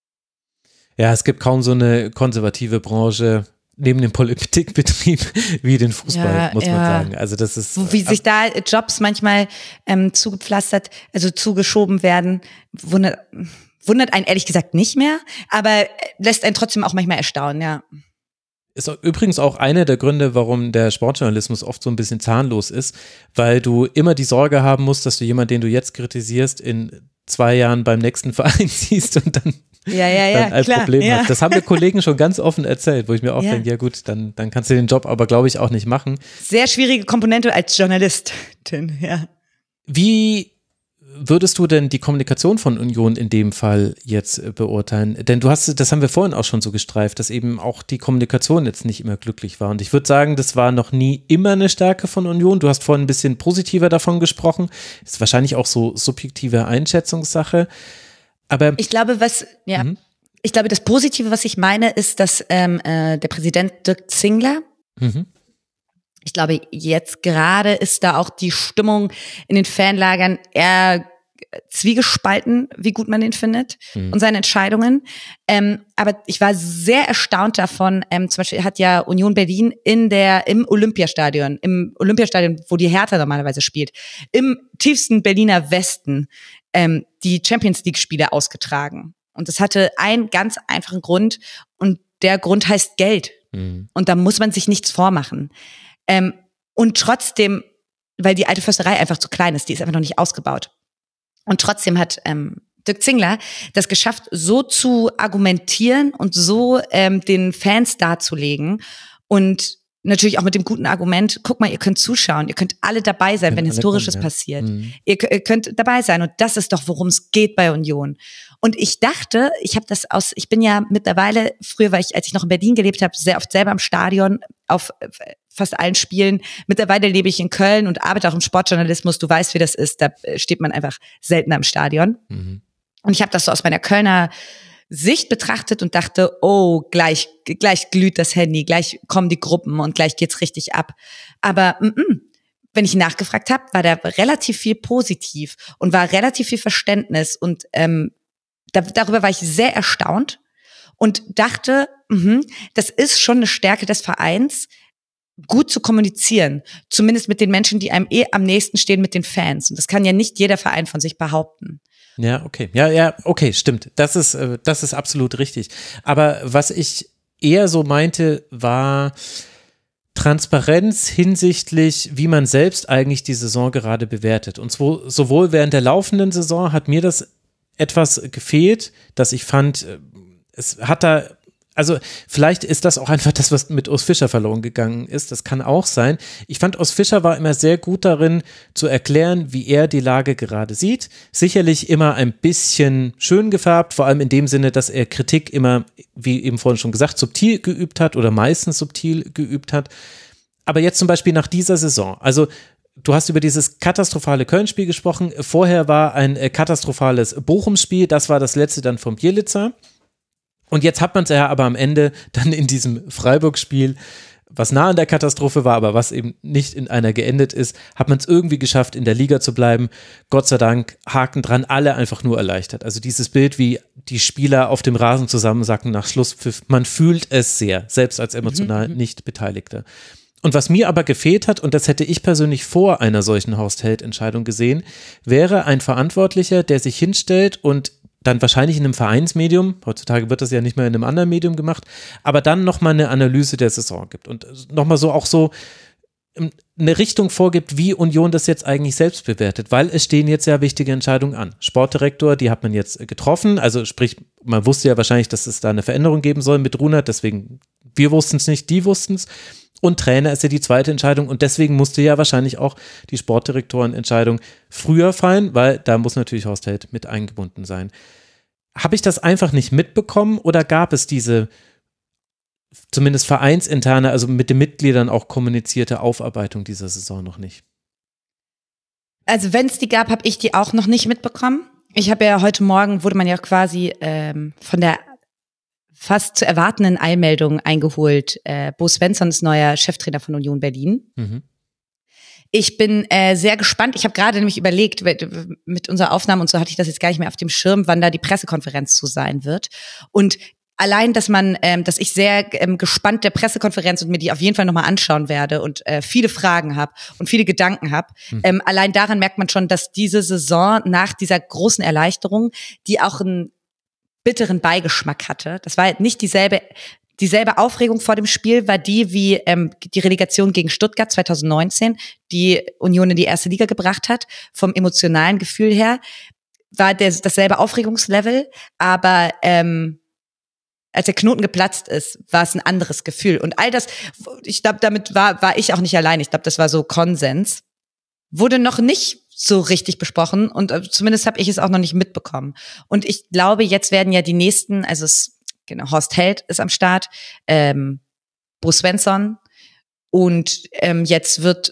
Ja, es gibt kaum so eine konservative Branche neben dem Politikbetrieb wie den Fußball, ja, muss man ja. sagen. Also das ist wie sich da Jobs manchmal ähm, zugepflastert, also zugeschoben werden, wundert, wundert einen ehrlich gesagt nicht mehr, aber lässt einen trotzdem auch manchmal erstaunen, ja. Ist übrigens auch einer der Gründe, warum der Sportjournalismus oft so ein bisschen zahnlos ist, weil du immer die Sorge haben musst, dass du jemanden, den du jetzt kritisierst, in zwei Jahren beim nächsten Verein siehst und dann, ja, ja, ja, dann ein klar, Problem ja. hast. Das haben mir Kollegen schon ganz offen erzählt, wo ich mir auch ja. denke, ja gut, dann, dann kannst du den Job aber, glaube ich, auch nicht machen. Sehr schwierige Komponente als Journalistin, ja. Wie würdest du denn die Kommunikation von Union in dem Fall jetzt beurteilen? Denn du hast, das haben wir vorhin auch schon so gestreift, dass eben auch die Kommunikation jetzt nicht immer glücklich war. Und ich würde sagen, das war noch nie immer eine Stärke von Union. Du hast vorhin ein bisschen positiver davon gesprochen. Das ist wahrscheinlich auch so subjektive Einschätzungssache. Aber ich glaube, was, ja, mhm. ich glaube, das Positive, was ich meine, ist, dass ähm, äh, der Präsident Dirk Zingler, mhm. ich glaube, jetzt gerade ist da auch die Stimmung in den Fanlagern eher zwiegespalten, wie gut man den findet mhm. und seine Entscheidungen. Ähm, aber ich war sehr erstaunt davon. Ähm, zum Beispiel hat ja Union Berlin in der im Olympiastadion, im Olympiastadion, wo die Hertha normalerweise spielt, im tiefsten Berliner Westen ähm, die Champions League Spiele ausgetragen. Und das hatte einen ganz einfachen Grund und der Grund heißt Geld. Mhm. Und da muss man sich nichts vormachen. Ähm, und trotzdem, weil die alte Försterei einfach zu klein ist, die ist einfach noch nicht ausgebaut. Und trotzdem hat ähm, Dirk Zingler das geschafft, so zu argumentieren und so ähm, den Fans darzulegen und natürlich auch mit dem guten Argument, guck mal, ihr könnt zuschauen, ihr könnt alle dabei sein, wenn Historisches kommen, ja. passiert. Mhm. Ihr, ihr könnt dabei sein und das ist doch, worum es geht bei Union. Und ich dachte, ich habe das aus, ich bin ja mittlerweile, früher war ich, als ich noch in Berlin gelebt habe, sehr oft selber am Stadion auf fast allen Spielen. Mittlerweile lebe ich in Köln und arbeite auch im Sportjournalismus. Du weißt, wie das ist, da steht man einfach seltener im Stadion. Mhm. Und ich habe das so aus meiner Kölner Sicht betrachtet und dachte, oh, gleich gleich glüht das Handy, gleich kommen die Gruppen und gleich geht's richtig ab. Aber m-m, wenn ich nachgefragt habe, war da relativ viel positiv und war relativ viel Verständnis und ähm, da, darüber war ich sehr erstaunt und dachte, mh, das ist schon eine Stärke des Vereins, gut zu kommunizieren, zumindest mit den Menschen, die einem eh am nächsten stehen, mit den Fans. Und das kann ja nicht jeder Verein von sich behaupten. Ja, okay. Ja, ja, okay, stimmt. Das ist, das ist absolut richtig. Aber was ich eher so meinte, war Transparenz hinsichtlich, wie man selbst eigentlich die Saison gerade bewertet. Und sowohl während der laufenden Saison hat mir das etwas gefehlt, dass ich fand, es hat da, also vielleicht ist das auch einfach das, was mit Urs Fischer verloren gegangen ist. Das kann auch sein. Ich fand, Urs Fischer war immer sehr gut darin, zu erklären, wie er die Lage gerade sieht. Sicherlich immer ein bisschen schön gefärbt, vor allem in dem Sinne, dass er Kritik immer, wie eben vorhin schon gesagt, subtil geübt hat oder meistens subtil geübt hat. Aber jetzt zum Beispiel nach dieser Saison, also du hast über dieses katastrophale Köln-Spiel gesprochen. Vorher war ein katastrophales Bochum-Spiel. Das war das letzte dann vom Bielitzer. Und jetzt hat man es ja aber am Ende dann in diesem Freiburg-Spiel, was nah an der Katastrophe war, aber was eben nicht in einer geendet ist, hat man es irgendwie geschafft, in der Liga zu bleiben. Gott sei Dank, Haken dran, alle einfach nur erleichtert. Also dieses Bild, wie die Spieler auf dem Rasen zusammensacken nach Schlusspfiff, man fühlt es sehr, selbst als emotional mhm. nicht Beteiligter. Und was mir aber gefehlt hat, und das hätte ich persönlich vor einer solchen Horst-Held-Entscheidung gesehen, wäre ein Verantwortlicher, der sich hinstellt und dann wahrscheinlich in einem Vereinsmedium, heutzutage wird das ja nicht mehr in einem anderen Medium gemacht, aber dann nochmal eine Analyse der Saison gibt und nochmal so auch so eine Richtung vorgibt, wie Union das jetzt eigentlich selbst bewertet, weil es stehen jetzt ja wichtige Entscheidungen an. Sportdirektor, die hat man jetzt getroffen, also sprich, man wusste ja wahrscheinlich, dass es da eine Veränderung geben soll mit Runert, deswegen, wir wussten es nicht, die wussten es. Und Trainer ist ja die zweite Entscheidung und deswegen musste ja wahrscheinlich auch die Sportdirektorenentscheidung früher fallen, weil da muss natürlich Horst Held mit eingebunden sein. Habe ich das einfach nicht mitbekommen oder gab es diese zumindest vereinsinterne, also mit den Mitgliedern auch kommunizierte Aufarbeitung dieser Saison noch nicht? Also wenn es die gab, habe ich die auch noch nicht mitbekommen. Ich habe ja heute Morgen, wurde man ja quasi ähm, von der fast zu erwartenden Eilmeldung eingeholt. Äh, Bo Svensson ist neuer Cheftrainer von Union Berlin. Mhm. Ich bin äh, sehr gespannt. Ich habe gerade nämlich überlegt, mit unserer Aufnahme und so hatte ich das jetzt gar nicht mehr auf dem Schirm, wann da die Pressekonferenz zu sein wird. Und allein, dass man, ähm, dass ich sehr ähm, gespannt der Pressekonferenz und mir die auf jeden Fall nochmal anschauen werde und äh, viele Fragen habe und viele Gedanken habe. Hm. Ähm, allein daran merkt man schon, dass diese Saison nach dieser großen Erleichterung, die auch einen bitteren Beigeschmack hatte, das war halt nicht dieselbe dieselbe Aufregung vor dem Spiel, war die wie ähm, die Relegation gegen Stuttgart zwanzig neunzehn, die Union in die erste Liga gebracht hat. Vom emotionalen Gefühl her war der, dasselbe Aufregungslevel, aber ähm, als der Knoten geplatzt ist, war es ein anderes Gefühl. Und all das, ich glaube, damit war war ich auch nicht allein. Ich glaube, das war so Konsens. Wurde noch nicht so richtig besprochen und äh, zumindest habe ich es auch noch nicht mitbekommen. Und ich glaube, jetzt werden ja die nächsten, also es, genau, Horst Held ist am Start, ähm, Bo Svensson und ähm, jetzt wird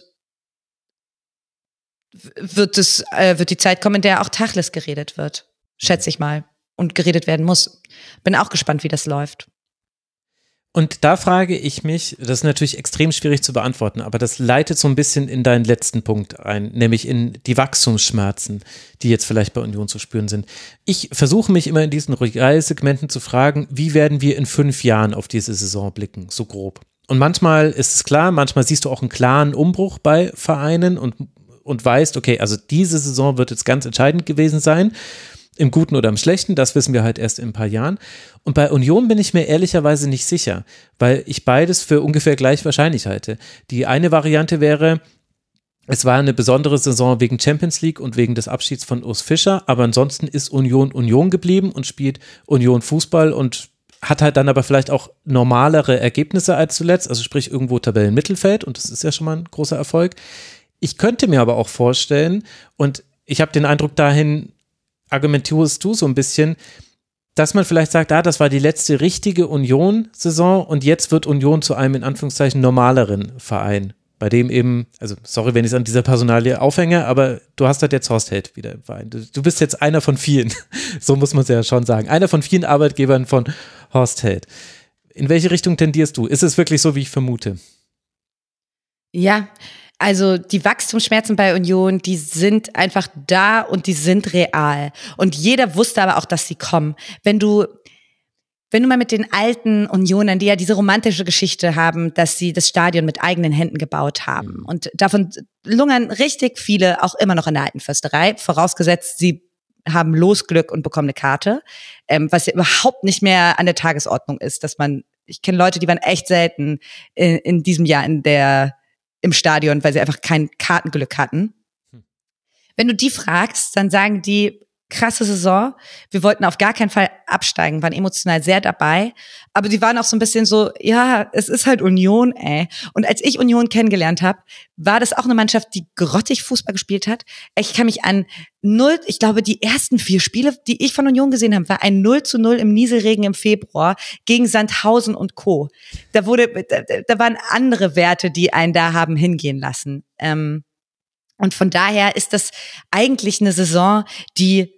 wird es äh, wird die Zeit kommen, in der auch Tacheles geredet wird, schätze ich mal. Und geredet werden muss. Bin auch gespannt, wie das läuft. Und da frage ich mich, das ist natürlich extrem schwierig zu beantworten, aber das leitet so ein bisschen in deinen letzten Punkt ein, nämlich in die Wachstumsschmerzen, die jetzt vielleicht bei Union zu spüren sind. Ich versuche mich immer in diesen Segmenten zu fragen, wie werden wir in fünf Jahren auf diese Saison blicken, so grob. Und manchmal ist es klar, manchmal siehst du auch einen klaren Umbruch bei Vereinen und, und weißt, okay, also diese Saison wird jetzt ganz entscheidend gewesen sein. Im Guten oder im Schlechten, das wissen wir halt erst in ein paar Jahren. Und bei Union bin ich mir ehrlicherweise nicht sicher, weil ich beides für ungefähr gleich wahrscheinlich halte. Die eine Variante wäre, es war eine besondere Saison wegen Champions League und wegen des Abschieds von Urs Fischer, aber ansonsten ist Union Union geblieben und spielt Union Fußball und hat halt dann aber vielleicht auch normalere Ergebnisse als zuletzt, also sprich irgendwo Tabellenmittelfeld und das ist ja schon mal ein großer Erfolg. Ich könnte mir aber auch vorstellen und ich habe den Eindruck dahin, argumentierst du so ein bisschen, dass man vielleicht sagt, ah, das war die letzte richtige Union-Saison und jetzt wird Union zu einem in Anführungszeichen normaleren Verein, bei dem eben, also sorry, wenn ich es an dieser Personalie aufhänge, aber du hast halt jetzt Horst Held wieder im Verein. Du, du bist jetzt einer von vielen, so muss man es ja schon sagen, einer von vielen Arbeitgebern von Horst Held. In welche Richtung tendierst du? Ist es wirklich so, wie ich vermute? Ja, also die Wachstumsschmerzen bei Union, die sind einfach da und die sind real. Und jeder wusste aber auch, dass sie kommen. Wenn du, wenn du mal mit den alten Unionern, die ja diese romantische Geschichte haben, dass sie das Stadion mit eigenen Händen gebaut haben. Und davon lungern richtig viele auch immer noch in der alten Försterei, vorausgesetzt, sie haben Losglück und bekommen eine Karte, ähm, was ja überhaupt nicht mehr an der Tagesordnung ist, dass man, ich kenne Leute, die waren echt selten in, in diesem Jahr in der im Stadion, weil sie einfach kein Kartenglück hatten. Wenn du die fragst, dann sagen die, krasse Saison, wir wollten auf gar keinen Fall absteigen, waren emotional sehr dabei, aber die waren auch so ein bisschen so, ja, es ist halt Union, ey. Und als ich Union kennengelernt habe, war das auch eine Mannschaft, die grottig Fußball gespielt hat. Ich kann mich an null, ich glaube, die ersten vier Spiele, die ich von Union gesehen habe, war ein null zu null im Nieselregen im Februar gegen Sandhausen und Co. Da wurde, da, da waren andere Werte, die einen da haben hingehen lassen. Ähm, und von daher ist das eigentlich eine Saison, die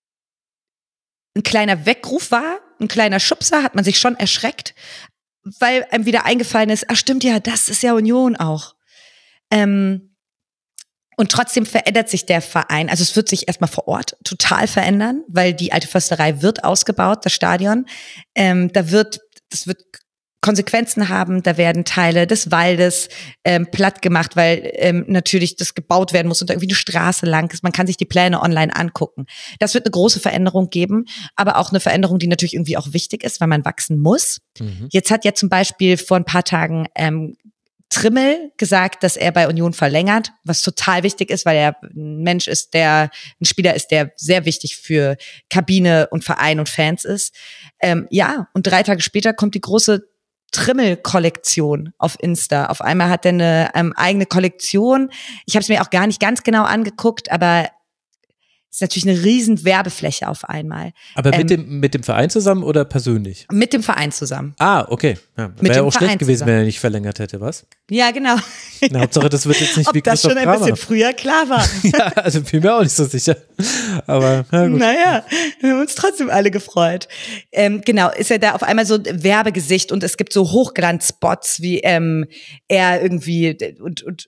ein kleiner Weckruf war, ein kleiner Schubser, hat man sich schon erschreckt, weil einem wieder eingefallen ist, ach stimmt ja, das ist ja Union auch. Ähm, und trotzdem verändert sich der Verein. Also es wird sich erstmal vor Ort total verändern, weil die alte Försterei wird ausgebaut, das Stadion. Ähm, da wird, das wird Konsequenzen haben, da werden Teile des Waldes ähm, platt gemacht, weil ähm, natürlich das gebaut werden muss und irgendwie eine Straße lang ist. Man kann sich die Pläne online angucken. Das wird eine große Veränderung geben, aber auch eine Veränderung, die natürlich irgendwie auch wichtig ist, weil man wachsen muss. Mhm. Jetzt hat ja zum Beispiel vor ein paar Tagen ähm, Trimmel gesagt, dass er bei Union verlängert, was total wichtig ist, weil er ein Mensch ist, der ein Spieler ist, der sehr wichtig für Kabine und Verein und Fans ist. Ähm, ja, und drei Tage später kommt die große Trimmel-Kollektion auf Insta. Auf einmal hat er eine ähm, eigene Kollektion. Ich habe es mir auch gar nicht ganz genau angeguckt, aber es ist natürlich eine riesen Werbefläche auf einmal. Aber mit, ähm, dem, mit dem Verein zusammen oder persönlich? Mit dem Verein zusammen. Ah, okay. Ja, wäre ja auch Verein schlecht gewesen, zusammen. Wenn er nicht verlängert hätte, was? Ja, genau. Na, Hauptsache, das wird jetzt nicht Ob wie Christoph das schon ein Kramer. bisschen früher klar war. Ja, also bin mir auch nicht so sicher. Aber na gut. Naja, wir haben uns trotzdem alle gefreut. Ähm, genau, ist er da auf einmal so ein Werbegesicht und es gibt so Hochglanzspots, wie ähm, er irgendwie und, und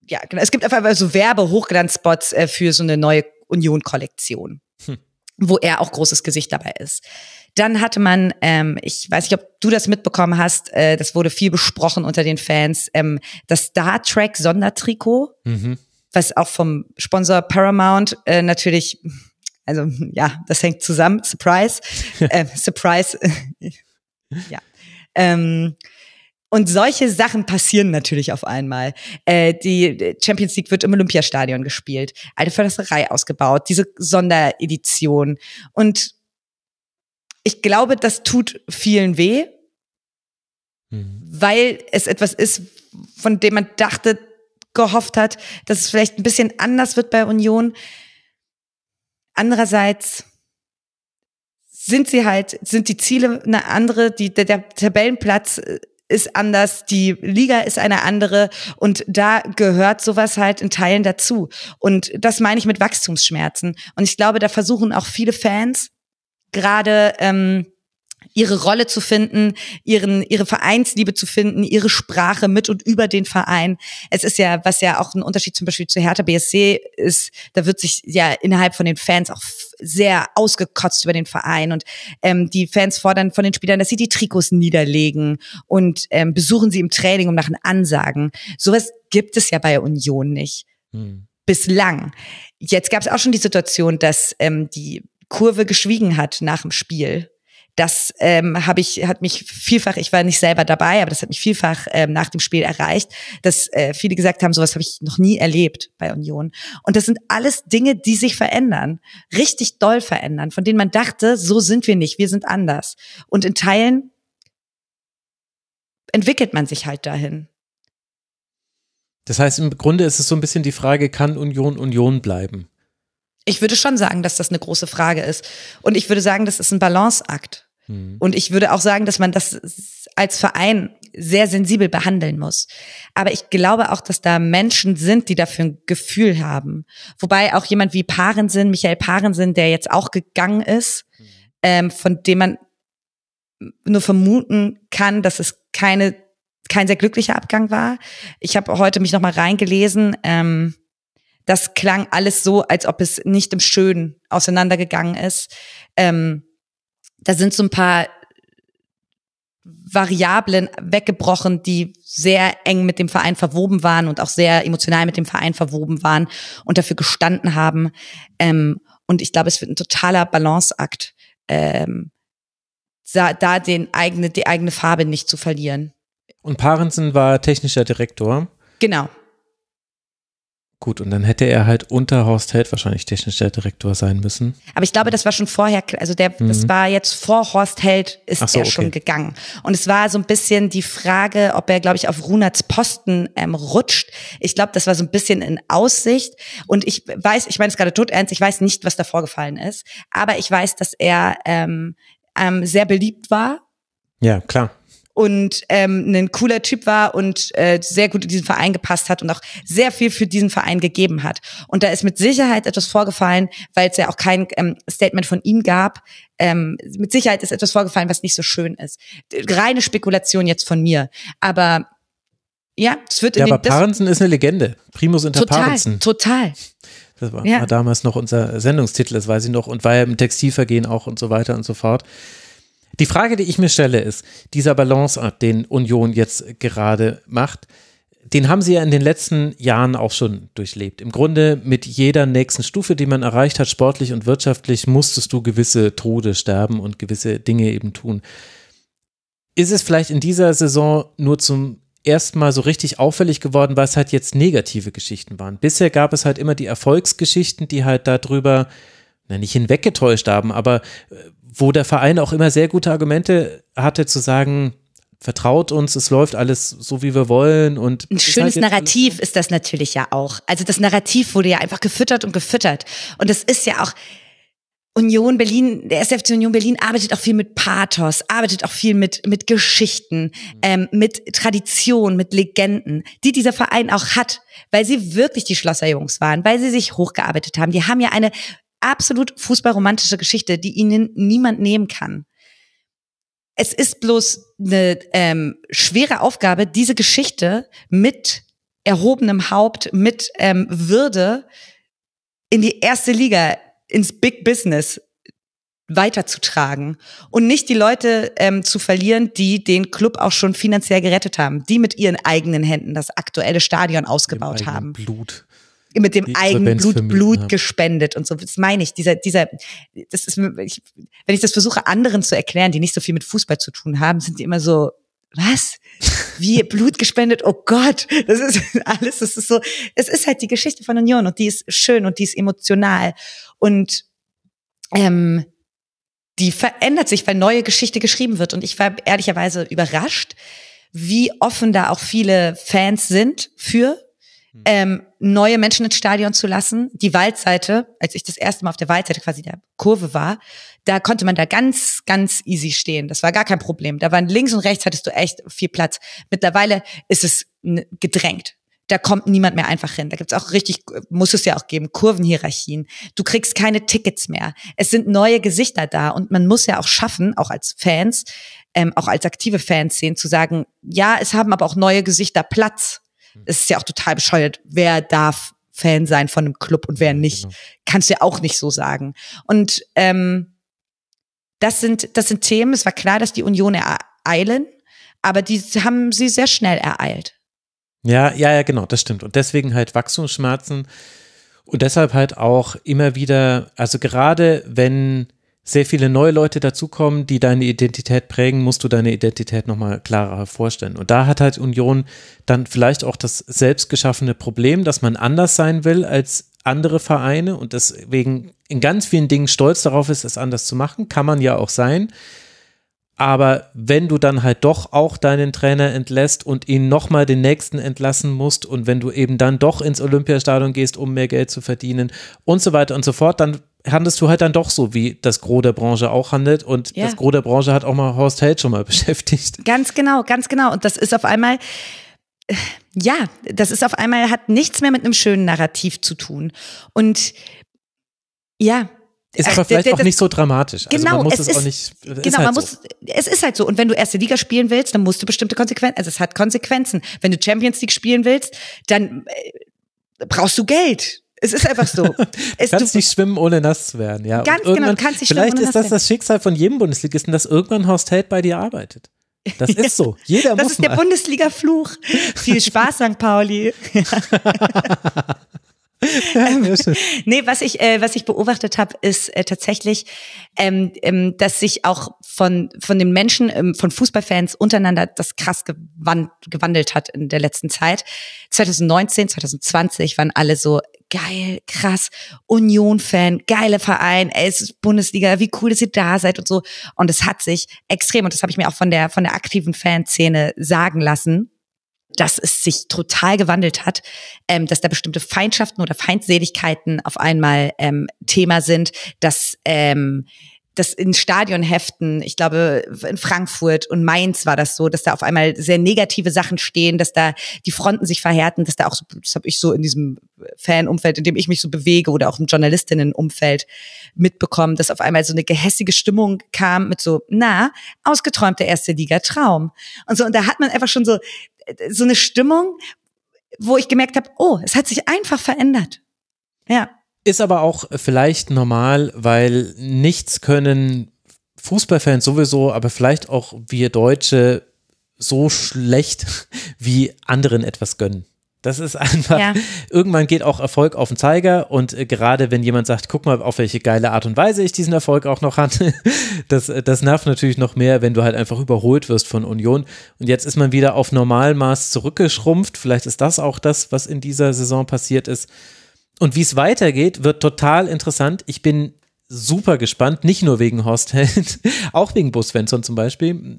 ja, genau. Es gibt einfach so Werbe-Hochglanzspots äh, für so eine neue Union-Kollektion, hm. wo er auch großes Gesicht dabei ist. Dann hatte man, ähm, ich weiß nicht, ob du das mitbekommen hast, äh, das wurde viel besprochen unter den Fans, ähm, das Star Trek Sondertrikot, mhm. was auch vom Sponsor Paramount äh, natürlich, also ja, das hängt zusammen, Surprise, äh, Surprise, ja. Ähm, und solche Sachen passieren natürlich auf einmal. Äh, die Champions League wird im Olympiastadion gespielt, alte Försterei ausgebaut, diese Sonderedition. Und ich glaube, das tut vielen weh, mhm. weil es etwas ist, von dem man dachte, gehofft hat, dass es vielleicht ein bisschen anders wird bei Union. Andererseits sind sie halt, sind die Ziele eine andere, die, der, der Tabellenplatz ist anders, die Liga ist eine andere und da gehört sowas halt in Teilen dazu. Und das meine ich mit Wachstumsschmerzen. Und ich glaube, da versuchen auch viele Fans gerade ähm, ihre Rolle zu finden, ihren ihre Vereinsliebe zu finden, ihre Sprache mit und über den Verein. Es ist ja, was ja auch ein Unterschied zum Beispiel zu Hertha B S C ist, da wird sich ja innerhalb von den Fans auch sehr ausgekotzt über den Verein und ähm, die Fans fordern von den Spielern, dass sie die Trikots niederlegen und ähm, besuchen sie im Training und machen Ansagen. Sowas gibt es ja bei Union nicht. Hm. Bislang. Jetzt gab es auch schon die Situation, dass ähm, die Kurve geschwiegen hat nach dem Spiel. Das ähm, habe ich, hat mich vielfach, ich war nicht selber dabei, aber das hat mich vielfach ähm, nach dem Spiel erreicht, dass äh, viele gesagt haben, sowas habe ich noch nie erlebt bei Union. Und das sind alles Dinge, die sich verändern, richtig doll verändern, von denen man dachte, so sind wir nicht, wir sind anders. Und in Teilen entwickelt man sich halt dahin. Das heißt, im Grunde ist es so ein bisschen die Frage, kann Union Union bleiben? Ich würde schon sagen, dass das eine große Frage ist. Und ich würde sagen, das ist ein Balanceakt. Hm. Und ich würde auch sagen, dass man das als Verein sehr sensibel behandeln muss. Aber ich glaube auch, dass da Menschen sind, die dafür ein Gefühl haben. Wobei auch jemand wie Parensen, Michael Parensen, der jetzt auch gegangen ist, hm. ähm, von dem man nur vermuten kann, dass es keine, kein sehr glücklicher Abgang war. Ich habe heute mich nochmal reingelesen, ähm, das klang alles so, als ob es nicht im Schönen auseinandergegangen ist. Ähm, da sind so ein paar Variablen weggebrochen, die sehr eng mit dem Verein verwoben waren und auch sehr emotional mit dem Verein verwoben waren und dafür gestanden haben. Ähm, und ich glaube, es wird ein totaler Balanceakt, ähm, da, da den eigene, die eigene Farbe nicht zu verlieren. Und Parensen war technischer Direktor. Genau. Gut, und dann hätte er halt unter Horst Held wahrscheinlich technischer Direktor sein müssen. Aber ich glaube, das war schon vorher, also der, mhm. das war jetzt vor Horst Held ist Ach so, er okay. schon gegangen. Und es war so ein bisschen die Frage, ob er, glaube ich, auf Runerts Posten ähm, rutscht. Ich glaube, das war so ein bisschen in Aussicht. Und ich weiß, ich meine es gerade todernst, ich weiß nicht, was da vorgefallen ist. Aber ich weiß, dass er ähm, ähm, sehr beliebt war. Ja, klar. Und ähm, ein cooler Typ war und äh, sehr gut in diesen Verein gepasst hat und auch sehr viel für diesen Verein gegeben hat. Und da ist mit Sicherheit etwas vorgefallen, weil es ja auch kein ähm, Statement von ihm gab. Ähm, mit Sicherheit ist etwas vorgefallen, was nicht so schön ist. Reine Spekulation jetzt von mir. Aber ja, es wird in ja, den... aber Parensen ist eine Legende. Primus inter total, Parensen. Total, Das war, ja. war damals noch unser Sendungstitel, das weiß ich noch. Und war ja im Textilvergehen auch und so weiter und so fort. Die Frage, die ich mir stelle, ist, dieser Balanceakt, den Union jetzt gerade macht, den haben sie ja in den letzten Jahren auch schon durchlebt. Im Grunde mit jeder nächsten Stufe, die man erreicht hat, sportlich und wirtschaftlich, musstest du gewisse Tode sterben und gewisse Dinge eben tun. Ist es vielleicht in dieser Saison nur zum ersten Mal so richtig auffällig geworden, weil es halt jetzt negative Geschichten waren? Bisher gab es halt immer die Erfolgsgeschichten, die halt darüber, na, nicht hinweggetäuscht haben, aber wo der Verein auch immer sehr gute Argumente hatte zu sagen, vertraut uns, es läuft alles so, wie wir wollen. Und ein schönes halt Narrativ ist das natürlich ja auch. Also das Narrativ wurde ja einfach gefüttert und gefüttert. Und das ist ja auch, Union Berlin, der erste F C Union Berlin arbeitet auch viel mit Pathos, arbeitet auch viel mit mit Geschichten, ähm, mit Tradition, mit Legenden, die dieser Verein auch hat, weil sie wirklich die Schlosserjungs waren, weil sie sich hochgearbeitet haben. Die haben ja eine absolut fußballromantische Geschichte, die ihnen niemand nehmen kann. Es ist bloß eine ähm, schwere Aufgabe, diese Geschichte mit erhobenem Haupt, mit ähm, Würde in die erste Liga, ins Big Business weiterzutragen und nicht die Leute ähm, zu verlieren, die den Club auch schon finanziell gerettet haben, die mit ihren eigenen Händen das aktuelle Stadion ausgebaut haben. Blut. Mit dem Die eigenen Blut, Blut haben. gespendet und so. Das meine ich. Dieser, dieser, das ist, ich, wenn ich das versuche, anderen zu erklären, die nicht so viel mit Fußball zu tun haben, sind die immer so, was? Wie Blut gespendet? Oh Gott, das ist alles, das ist so, es ist halt die Geschichte von Union und die ist schön und die ist emotional und, ähm, die verändert sich, weil neue Geschichte geschrieben wird. Und ich war ehrlicherweise überrascht, wie offen da auch viele Fans sind für ähm, neue Menschen ins Stadion zu lassen. Die Waldseite, als ich das erste Mal auf der Waldseite quasi der Kurve war, da konnte man da ganz, ganz easy stehen. Das war gar kein Problem. Da waren links und rechts hattest du echt viel Platz. Mittlerweile ist es gedrängt. Da kommt niemand mehr einfach hin. Da gibt's auch richtig, muss es ja auch geben, Kurvenhierarchien. Du kriegst keine Tickets mehr. Es sind neue Gesichter da und man muss ja auch schaffen, auch als Fans, ähm, auch als aktive Fanszenen, zu sagen, ja, es haben aber auch neue Gesichter Platz. Es ist ja auch total bescheuert, wer darf Fan sein von einem Club und wer nicht. Genau. Kannst du ja auch nicht so sagen. Und ähm, das sind das sind Themen, es war klar, dass die Union ereilen, aber die haben sie sehr schnell ereilt. Ja, ja, ja, genau, das stimmt. Und deswegen halt Wachstumsschmerzen und deshalb halt auch immer wieder, also gerade wenn sehr viele neue Leute dazukommen, die deine Identität prägen, musst du deine Identität nochmal klarer vorstellen. Und da hat halt Union dann vielleicht auch das selbstgeschaffene Problem, dass man anders sein will als andere Vereine und deswegen in ganz vielen Dingen stolz darauf ist, es anders zu machen. Kann man ja auch sein. Aber wenn du dann halt doch auch deinen Trainer entlässt und ihn nochmal den nächsten entlassen musst und wenn du eben dann doch ins Olympiastadion gehst, um mehr Geld zu verdienen und so weiter und so fort, dann handelst du halt dann doch so, wie das Gros der Branche auch handelt und ja. Das Gros der Branche hat auch mal Horst Held schon mal beschäftigt. Ganz genau, ganz genau. Und das ist auf einmal, ja, das ist auf einmal, hat nichts mehr mit einem schönen Narrativ zu tun. Und ja, ist aber vielleicht auch nicht so dramatisch. Also genau, man muss es es ist, auch nicht. Genau, halt man so. muss. Es ist halt so. Und wenn du erste Liga spielen willst, dann musst du bestimmte Konsequenzen. Also es hat Konsequenzen. Wenn du Champions League spielen willst, dann äh, brauchst du Geld. Es ist einfach so. Es, du kannst du, nicht schwimmen, ohne nass zu werden. Ja. Ganz genau, du kannst nicht schwimmen, vielleicht ohne ist nass das werden. das Schicksal von jedem Bundesligisten, dass irgendwann Horst Held bei dir arbeitet. Das ist so. Jeder das muss ist der mal. Bundesliga-Fluch. Viel Spaß, Sankt Pauli. ähm, nee, was ich äh, was ich beobachtet habe, ist äh, tatsächlich, ähm, ähm, dass sich auch von von den Menschen, ähm, von Fußballfans untereinander das krass gewand, gewandelt hat in der letzten Zeit. zwanzig neunzehn, zwanzig zwanzig waren alle so geil, krass, Union-Fan, geile Verein, ey, es ist Bundesliga, wie cool, dass ihr da seid und so. Und es hat sich extrem, und das habe ich mir auch von der von der aktiven Fanszene sagen lassen, dass es sich total gewandelt hat, ähm, dass da bestimmte Feindschaften oder Feindseligkeiten auf einmal ähm, Thema sind, dass ähm, das in Stadionheften, ich glaube in Frankfurt und Mainz war das so, dass da auf einmal sehr negative Sachen stehen, dass da die Fronten sich verhärten, dass da auch, so, das habe ich so in diesem Fanumfeld, in dem ich mich so bewege oder auch im Journalistinnenumfeld mitbekommen, dass auf einmal so eine gehässige Stimmung kam mit so, na, ausgeträumte erste Liga, Traum. Und so, und da hat man einfach schon so, so eine Stimmung, wo ich gemerkt habe, oh, es hat sich einfach verändert. Ja. Ist aber auch vielleicht normal, weil nichts können Fußballfans sowieso, aber vielleicht auch wir Deutsche so schlecht wie anderen etwas gönnen. Das ist einfach, ja. Irgendwann geht auch Erfolg auf den Zeiger und äh, gerade wenn jemand sagt, guck mal, auf welche geile Art und Weise ich diesen Erfolg auch noch hatte, das, das nervt natürlich noch mehr, wenn du halt einfach überholt wirst von Union und jetzt ist man wieder auf Normalmaß zurückgeschrumpft, vielleicht ist das auch das, was in dieser Saison passiert ist und wie es weitergeht, wird total interessant. Ich bin super gespannt, nicht nur wegen Horst Held, auch wegen Bo Svensson zum Beispiel.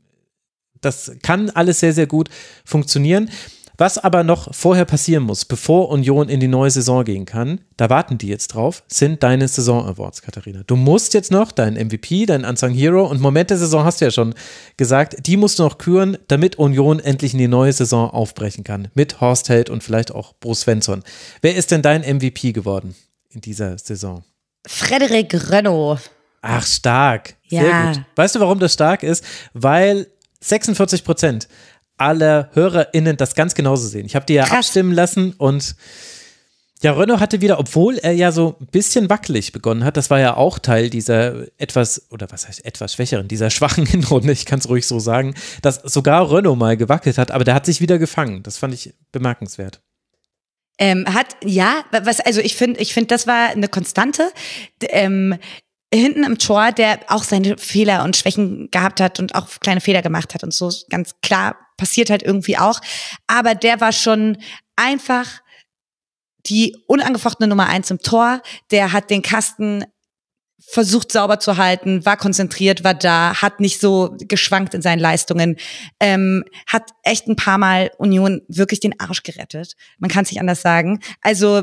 Das kann alles sehr, sehr gut funktionieren. Was aber noch vorher passieren muss, bevor Union in die neue Saison gehen kann, da warten die jetzt drauf, sind deine Saison-Awards, Katharina. Du musst jetzt noch deinen M V P, deinen Unsung Hero und Moment der Saison hast du ja schon gesagt, die musst du noch küren, damit Union endlich in die neue Saison aufbrechen kann. Mit Horst Held und vielleicht auch Bo Svensson. Wer ist denn dein M V P geworden in dieser Saison? Frederik Rönno. Ach, stark. Sehr ja. gut. Weißt du, warum das stark ist? Weil sechsundvierzig Prozent aller HörerInnen das ganz genauso sehen. Ich habe die ja Krass. abstimmen lassen und ja, Renaud hatte wieder, obwohl er ja so ein bisschen wackelig begonnen hat, das war ja auch Teil dieser etwas, oder was heißt etwas schwächeren, dieser schwachen Hinrunde, ich kann es ruhig so sagen, dass sogar Renaud mal gewackelt hat, aber der hat sich wieder gefangen. Das fand ich bemerkenswert. Ähm, hat, ja, was, also ich finde, ich finde, das war eine Konstante. D- Ähm, hinten im Tor, der auch seine Fehler und Schwächen gehabt hat und auch kleine Fehler gemacht hat und so, ganz klar, passiert halt irgendwie auch. Aber der war schon einfach die unangefochtene Nummer eins im Tor. Der hat den Kasten versucht sauber zu halten, war konzentriert, war da, hat nicht so geschwankt in seinen Leistungen, ähm, hat echt ein paar Mal Union wirklich den Arsch gerettet. Man kann es nicht anders sagen. Also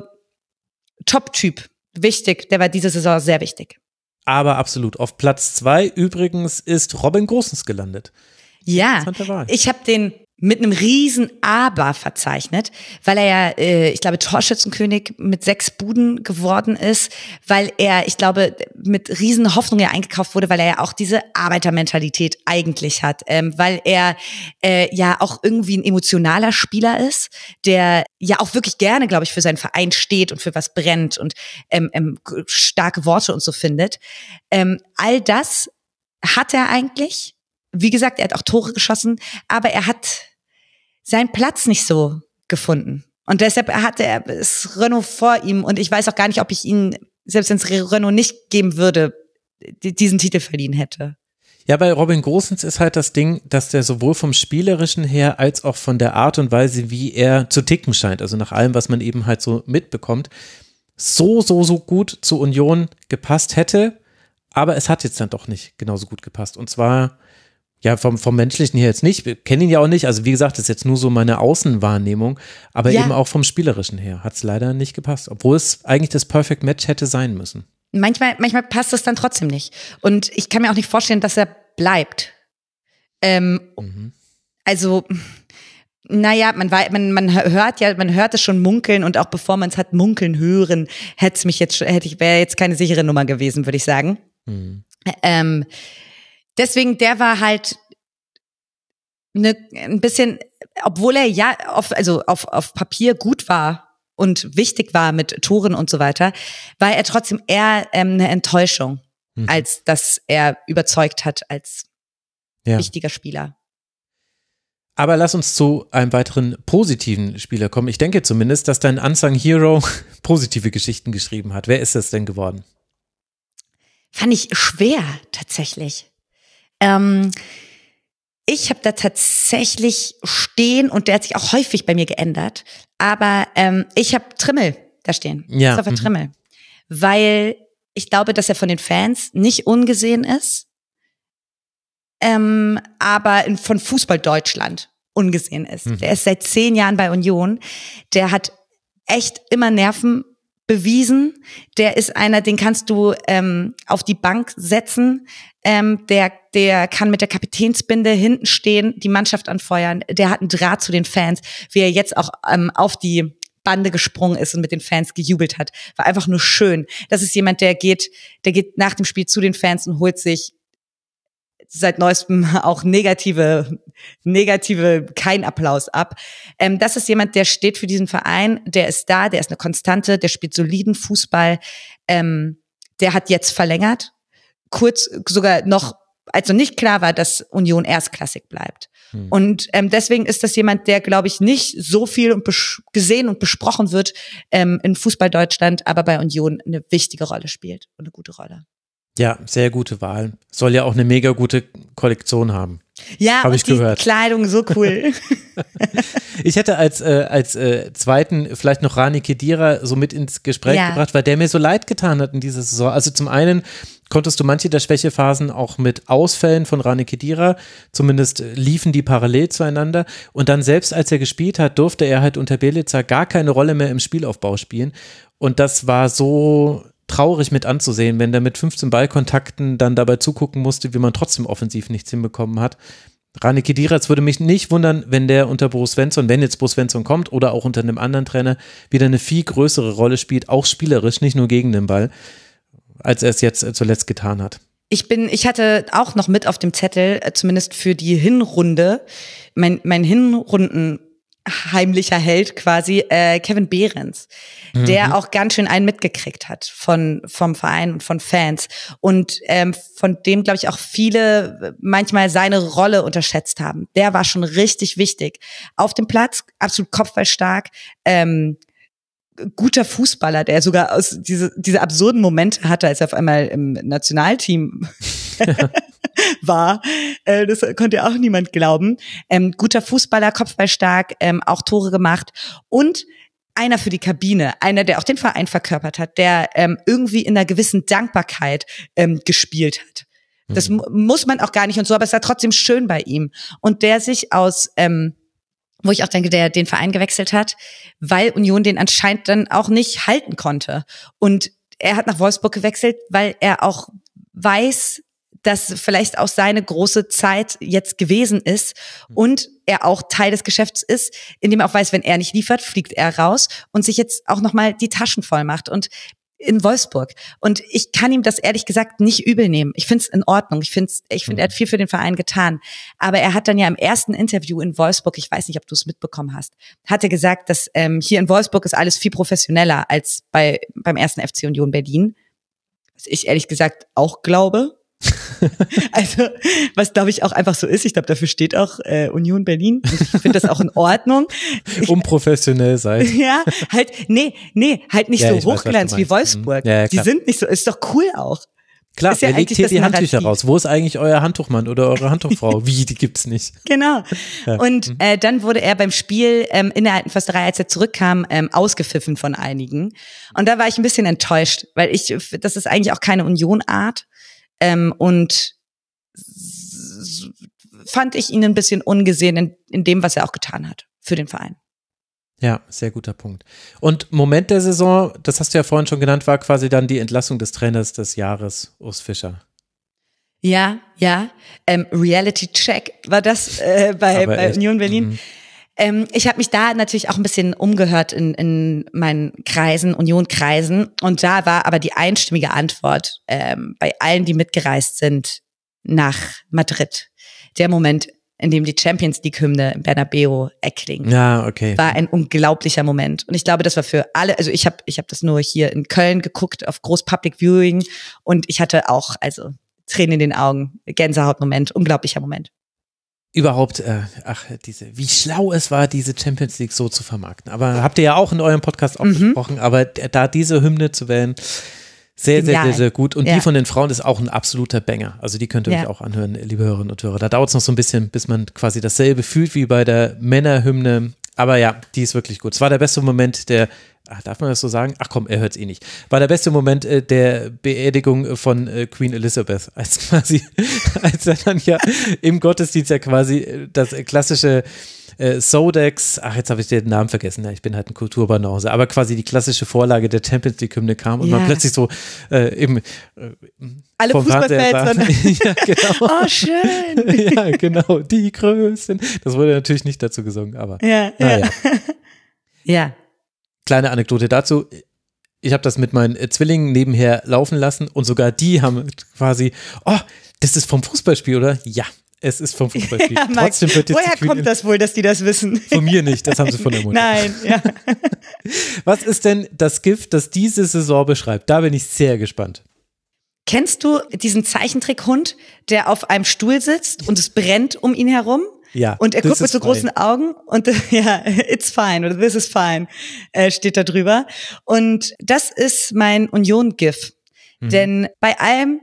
Top-Typ, wichtig, der war diese Saison sehr wichtig. Aber absolut. Auf Platz zwei übrigens ist Robin Gosens gelandet. Ja, Interessante Wahl. ich habe den mit einem riesen Aber verzeichnet, weil er ja, äh, ich glaube, Torschützenkönig mit sechs Buden geworden ist, weil er, ich glaube, mit riesen Hoffnung ja eingekauft wurde, weil er ja auch diese Arbeitermentalität eigentlich hat, ähm, weil er äh, ja auch irgendwie ein emotionaler Spieler ist, der ja auch wirklich gerne, glaube ich, für seinen Verein steht und für was brennt und ähm, ähm, starke Worte und so findet. Ähm, all das hat er eigentlich. Wie gesagt, er hat auch Tore geschossen, aber er hat seinen Platz nicht so gefunden. Und deshalb hatte er ist Renaud vor ihm und ich weiß auch gar nicht, ob ich ihn, selbst wenn es Renaud nicht geben würde, diesen Titel verliehen hätte. Ja, bei Robin Gosens ist halt das Ding, dass der sowohl vom Spielerischen her als auch von der Art und Weise, wie er zu ticken scheint, also nach allem, was man eben halt so mitbekommt, so, so, so gut zu Union gepasst hätte, aber es hat jetzt dann doch nicht genauso gut gepasst. Und zwar ja, vom, vom Menschlichen her jetzt nicht. Wir kennen ihn ja auch nicht. Also wie gesagt, das ist jetzt nur so meine Außenwahrnehmung. Aber ja, eben auch vom Spielerischen her hat es leider nicht gepasst. Obwohl es eigentlich das Perfect Match hätte sein müssen. Manchmal, manchmal passt es dann trotzdem nicht. Und ich kann mir auch nicht vorstellen, dass er bleibt. Ähm, mhm. Also, naja, man, man, man hört ja, man hört es schon munkeln und auch bevor man es hat munkeln hören, hätte es mich jetzt, hätte ich, wäre jetzt keine sichere Nummer gewesen, würde ich sagen. Mhm. Ähm, Deswegen, der war halt ne, ein bisschen, obwohl er ja auf, also auf, auf Papier gut war und wichtig war mit Toren und so weiter, war er trotzdem eher ähm, eine Enttäuschung, hm. als dass er überzeugt hat als ja. wichtiger Spieler. Aber lass uns zu einem weiteren positiven Spieler kommen. Ich denke zumindest, dass dein Unsung Hero positive Geschichten geschrieben hat. Wer ist das denn geworden? Fand ich schwer, tatsächlich. Ähm, ich habe da tatsächlich stehen und der hat sich auch häufig bei mir geändert, aber ähm, ich habe Trimmel da stehen, ja. Christopher Trimmel, mhm. weil ich glaube, dass er von den Fans nicht ungesehen ist, ähm, aber in, von Fußball Deutschland ungesehen ist. Mhm. Der ist seit zehn Jahren bei Union, der hat echt immer Nerven bewiesen, der ist einer, den kannst du ähm, auf die Bank setzen, ähm, der der kann mit der Kapitänsbinde hinten stehen, die Mannschaft anfeuern, der hat einen Draht zu den Fans, wie er jetzt auch ähm, auf die Bande gesprungen ist und mit den Fans gejubelt hat, war einfach nur schön. Das ist jemand, der geht, der geht nach dem Spiel zu den Fans und holt sich seit neuestem auch negative, negative, kein Applaus ab. Ähm, das ist jemand, der steht für diesen Verein, der ist da, der ist eine Konstante, der spielt soliden Fußball, ähm, der hat jetzt verlängert, kurz sogar noch, als noch nicht klar war, dass Union erstklassig bleibt. Hm. Und ähm, deswegen ist das jemand, der, glaube ich, nicht so viel und bes- gesehen und besprochen wird ähm, in Fußball Deutschland, aber bei Union eine wichtige Rolle spielt und eine gute Rolle. Ja, sehr gute Wahl. Soll ja auch eine mega gute Kollektion haben. Ja, Hab ich die gehört. Kleidung so cool. Ich hätte als, äh, als äh, zweiten vielleicht noch Rani Khedira so mit ins Gespräch ja. gebracht, weil der mir so leid getan hat in dieser Saison. Also zum einen konntest du manche der Schwächephasen auch mit Ausfällen von Rani Khedira, zumindest liefen die parallel zueinander. Und dann selbst als er gespielt hat, durfte er halt unter Bjelica gar keine Rolle mehr im Spielaufbau spielen. Und das war so traurig mit anzusehen, wenn der mit fünfzehn Ballkontakten dann dabei zugucken musste, wie man trotzdem offensiv nichts hinbekommen hat. Rani Khedira, es würde mich nicht wundern, wenn der unter Bo Svensson, wenn jetzt Bo Svensson kommt oder auch unter einem anderen Trainer, wieder eine viel größere Rolle spielt, auch spielerisch, nicht nur gegen den Ball, als er es jetzt zuletzt getan hat. Ich bin, ich hatte auch noch mit auf dem Zettel, äh, zumindest für die Hinrunde, mein, mein Hinrunden heimlicher Held quasi, äh, Kevin Behrens, mhm. der auch ganz schön einen mitgekriegt hat von vom Verein und von Fans und ähm, von dem, glaube ich, auch viele manchmal seine Rolle unterschätzt haben. Der war schon richtig wichtig. Auf dem Platz, absolut kopfballstark, ähm, guter Fußballer, der sogar aus diese diese absurden Momente hatte, als er auf einmal im Nationalteam war. Äh, das konnte auch niemand glauben. Ähm, guter Fußballer, kopfballstark, ähm, auch Tore gemacht und einer für die Kabine, einer, der auch den Verein verkörpert hat, der ähm, irgendwie in einer gewissen Dankbarkeit ähm, gespielt hat. Das mhm. muss man auch gar nicht und so, aber es war trotzdem schön bei ihm. Und der sich aus ähm, wo ich auch denke, der den Verein gewechselt hat, weil Union den anscheinend dann auch nicht halten konnte. Und er hat nach Wolfsburg gewechselt, weil er auch weiß, dass vielleicht auch seine große Zeit jetzt gewesen ist und er auch Teil des Geschäfts ist, indem er auch weiß, wenn er nicht liefert, fliegt er raus und sich jetzt auch nochmal die Taschen voll macht. Und in Wolfsburg. Und ich kann ihm das ehrlich gesagt nicht übel nehmen. Ich finde es in Ordnung. Ich finde, ich finde, er hat viel für den Verein getan. Aber er hat dann ja im ersten Interview in Wolfsburg, ich weiß nicht, ob du es mitbekommen hast, hat er gesagt, dass ähm, hier in Wolfsburg ist alles viel professioneller als bei beim ersten F C Union Berlin. Was ich ehrlich gesagt auch glaube. Also, was glaube ich auch einfach so ist. Ich glaube, dafür steht auch äh, Union Berlin. Ich finde das auch in Ordnung. Unprofessionell sein. Ja, halt, nee, nee, halt nicht ja, so Hochglanz wie Wolfsburg. Ja, ja, die sind nicht so, ist doch cool auch. Klar, ist ja wer legt hier die Narrativ. Handtücher raus? Wo ist eigentlich euer Handtuchmann oder eure Handtuchfrau? Wie, die gibt's nicht. Genau. Ja. Und äh, dann wurde er beim Spiel ähm, in der Alten Försterei, als er zurückkam, ähm, ausgepfiffen von einigen. Und da war ich ein bisschen enttäuscht, weil ich, das ist eigentlich auch keine Union-Art. Ähm, und fand ich ihn ein bisschen ungesehen in, in dem, was er auch getan hat für den Verein. Ja, sehr guter Punkt. Und Moment der Saison, das hast du ja vorhin schon genannt, war quasi dann die Entlassung des Trainers des Jahres, Urs Fischer. Ja, ja. Ähm, Reality Check war das äh, bei, bei Union Berlin. Mhm. Ähm, ich habe mich da natürlich auch ein bisschen umgehört in, in meinen Kreisen, Union-Kreisen. Und da war aber die einstimmige Antwort ähm, bei allen, die mitgereist sind nach Madrid. Der Moment, in dem die Champions-League-Hymne im Bernabeu erklingt. Ja, okay. War ein unglaublicher Moment. Und ich glaube, das war für alle, also ich habe ich hab das nur hier in Köln geguckt, auf Groß-Public-Viewing. Und ich hatte auch, also Tränen in den Augen, Gänsehautmoment, unglaublicher Moment. Überhaupt, äh, ach, diese, wie schlau es war, diese Champions League so zu vermarkten. Aber habt ihr ja auch in eurem Podcast auch Mhm. besprochen, aber da diese Hymne zu wählen, sehr, sehr, Genial. sehr, sehr gut. Und Ja. die von den Frauen ist auch ein absoluter Banger. Also die könnt ihr Ja. euch auch anhören, liebe Hörerinnen und Hörer. Da dauert es noch so ein bisschen, bis man quasi dasselbe fühlt wie bei der Männerhymne. Aber ja, die ist wirklich gut. Es war der beste Moment der, ach, darf man das so sagen? Ach komm, er hört es eh nicht. War der beste Moment äh, der Beerdigung von äh, Queen Elizabeth, als quasi, als er dann ja im Gottesdienst ja quasi äh, das äh, klassische äh, Sodex, ach jetzt habe ich den Namen vergessen, ja, ich bin halt ein Kulturbanause, aber quasi die klassische Vorlage der Champions League-Hymne kam und Ja. man plötzlich so äh, eben äh, Alle vom Fernseher Fußballfans saß. Ja, genau. Oh, schön. Ja, genau, die Größten. Das wurde natürlich nicht dazu gesungen, aber Ja, naja. ja. Ja. Kleine Anekdote dazu. Ich habe das mit meinen äh, Zwillingen nebenher laufen lassen und sogar die haben quasi, oh, das ist vom Fußballspiel, oder? Ja, es ist vom Fußballspiel. Ja, Max, Trotzdem wird jetzt woher die Queen kommt das wohl, dass die das wissen? von mir nicht, das haben sie von der Mutter. Nein, ja. Was ist denn das Gift, das diese Saison beschreibt? Da bin ich sehr gespannt. Kennst du diesen Zeichentrickhund, der auf einem Stuhl sitzt und es brennt um ihn herum? Ja. Und er this guckt mit is so fine. großen Augen und ja, it's fine oder this is fine äh, steht da drüber. Und das ist mein Union-GIF. Mhm. Denn bei allem,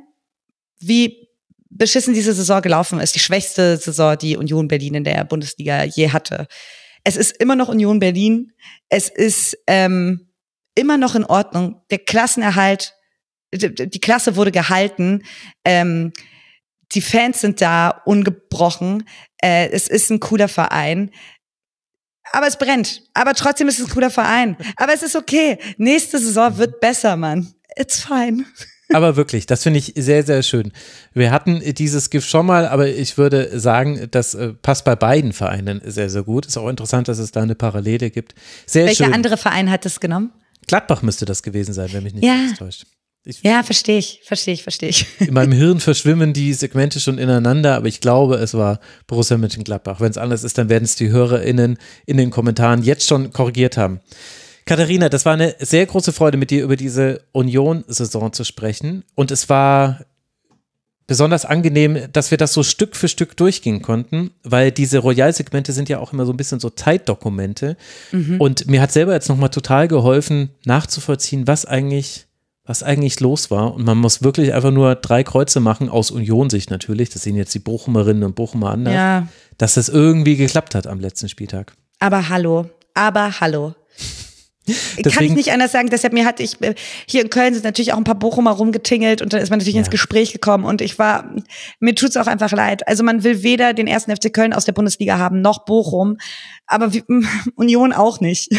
wie beschissen diese Saison gelaufen ist, die schwächste Saison, die Union Berlin in der Bundesliga je hatte. Es ist immer noch Union Berlin. Es ist ähm, immer noch in Ordnung. Der Klassenerhalt, die, die Klasse wurde gehalten. Ähm, die Fans sind da, ungebrochen. Äh, es ist ein cooler Verein. Aber es brennt. Aber trotzdem ist es ein cooler Verein. Aber es ist okay. Nächste Saison wird besser, Mann. It's fine. Aber wirklich, das finde ich sehr, sehr schön. Wir hatten dieses Gift schon mal, aber ich würde sagen, das äh, passt bei beiden Vereinen sehr, sehr gut. Ist auch interessant, dass es da eine Parallele gibt. Sehr Welcher schön. andere Verein hat das genommen? Gladbach müsste das gewesen sein, wenn mich nicht Ja. alles täuscht. Ich, ja, verstehe ich, verstehe ich, verstehe ich. In meinem Hirn verschwimmen die Segmente schon ineinander, aber ich glaube, es war Borussia Mönchengladbach. Wenn es anders ist, dann werden es die HörerInnen in den Kommentaren jetzt schon korrigiert haben. Katharina, das war eine sehr große Freude, mit dir über diese Union-Saison zu sprechen. Und es war besonders angenehm, dass wir das so Stück für Stück durchgehen konnten, weil diese Royal-Segmente sind ja auch immer so ein bisschen so Zeitdokumente. Mhm. Und mir hat selber jetzt nochmal total geholfen, nachzuvollziehen, was eigentlich, was eigentlich los war. Und man muss wirklich einfach nur drei Kreuze machen, aus Union-Sicht natürlich, das sehen jetzt die Bochumerinnen und Bochumer anders, ja. dass das irgendwie geklappt hat am letzten Spieltag. Aber hallo, aber hallo. Deswegen, kann ich nicht anders sagen, deshalb mir hatte ich, hier in Köln sind natürlich auch ein paar Bochumer rumgetingelt und dann ist man natürlich ja. ins Gespräch gekommen und ich war, mir tut's auch einfach leid. Also man will weder den ersten F C Köln aus der Bundesliga haben, noch Bochum, aber wie, Union auch nicht.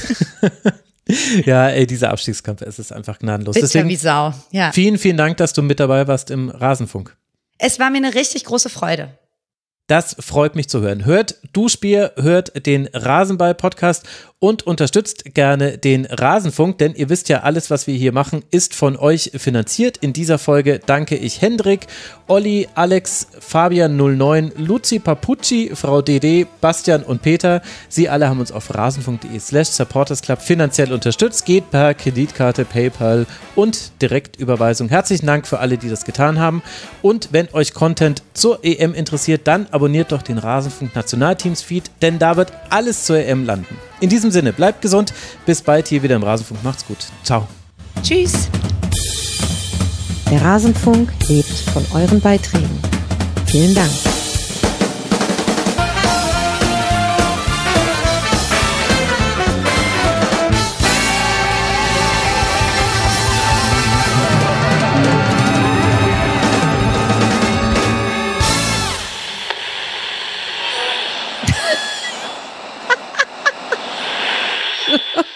Ja, ey, dieser Abstiegskampf, es ist einfach gnadenlos. Bitter Deswegen, wie Sau, ja. Vielen, vielen Dank, dass du mit dabei warst im Rasenfunk. Es war mir eine richtig große Freude. Das freut mich zu hören. Hört Duschbier, hört den Rasenball-Podcast und unterstützt gerne den Rasenfunk, denn ihr wisst ja, alles, was wir hier machen, ist von euch finanziert. In dieser Folge danke ich Hendrik, Olli, Alex, Fabian null neun, Luzi Papucci, Frau D D, Bastian und Peter. Sie alle haben uns auf rasenfunk.de slash supportersclub finanziell unterstützt. Geht per Kreditkarte, PayPal und Direktüberweisung. Herzlichen Dank für alle, die das getan haben. Und wenn euch Content zur E M interessiert, dann abonniert doch den Rasenfunk Nationalteams-Feed, denn da wird alles zur E M landen. In diesem Sinne, bleibt gesund. Bis bald hier wieder im Rasenfunk. Macht's gut. Ciao. Tschüss. Der Rasenfunk lebt von euren Beiträgen. Vielen Dank. Ha ha ha.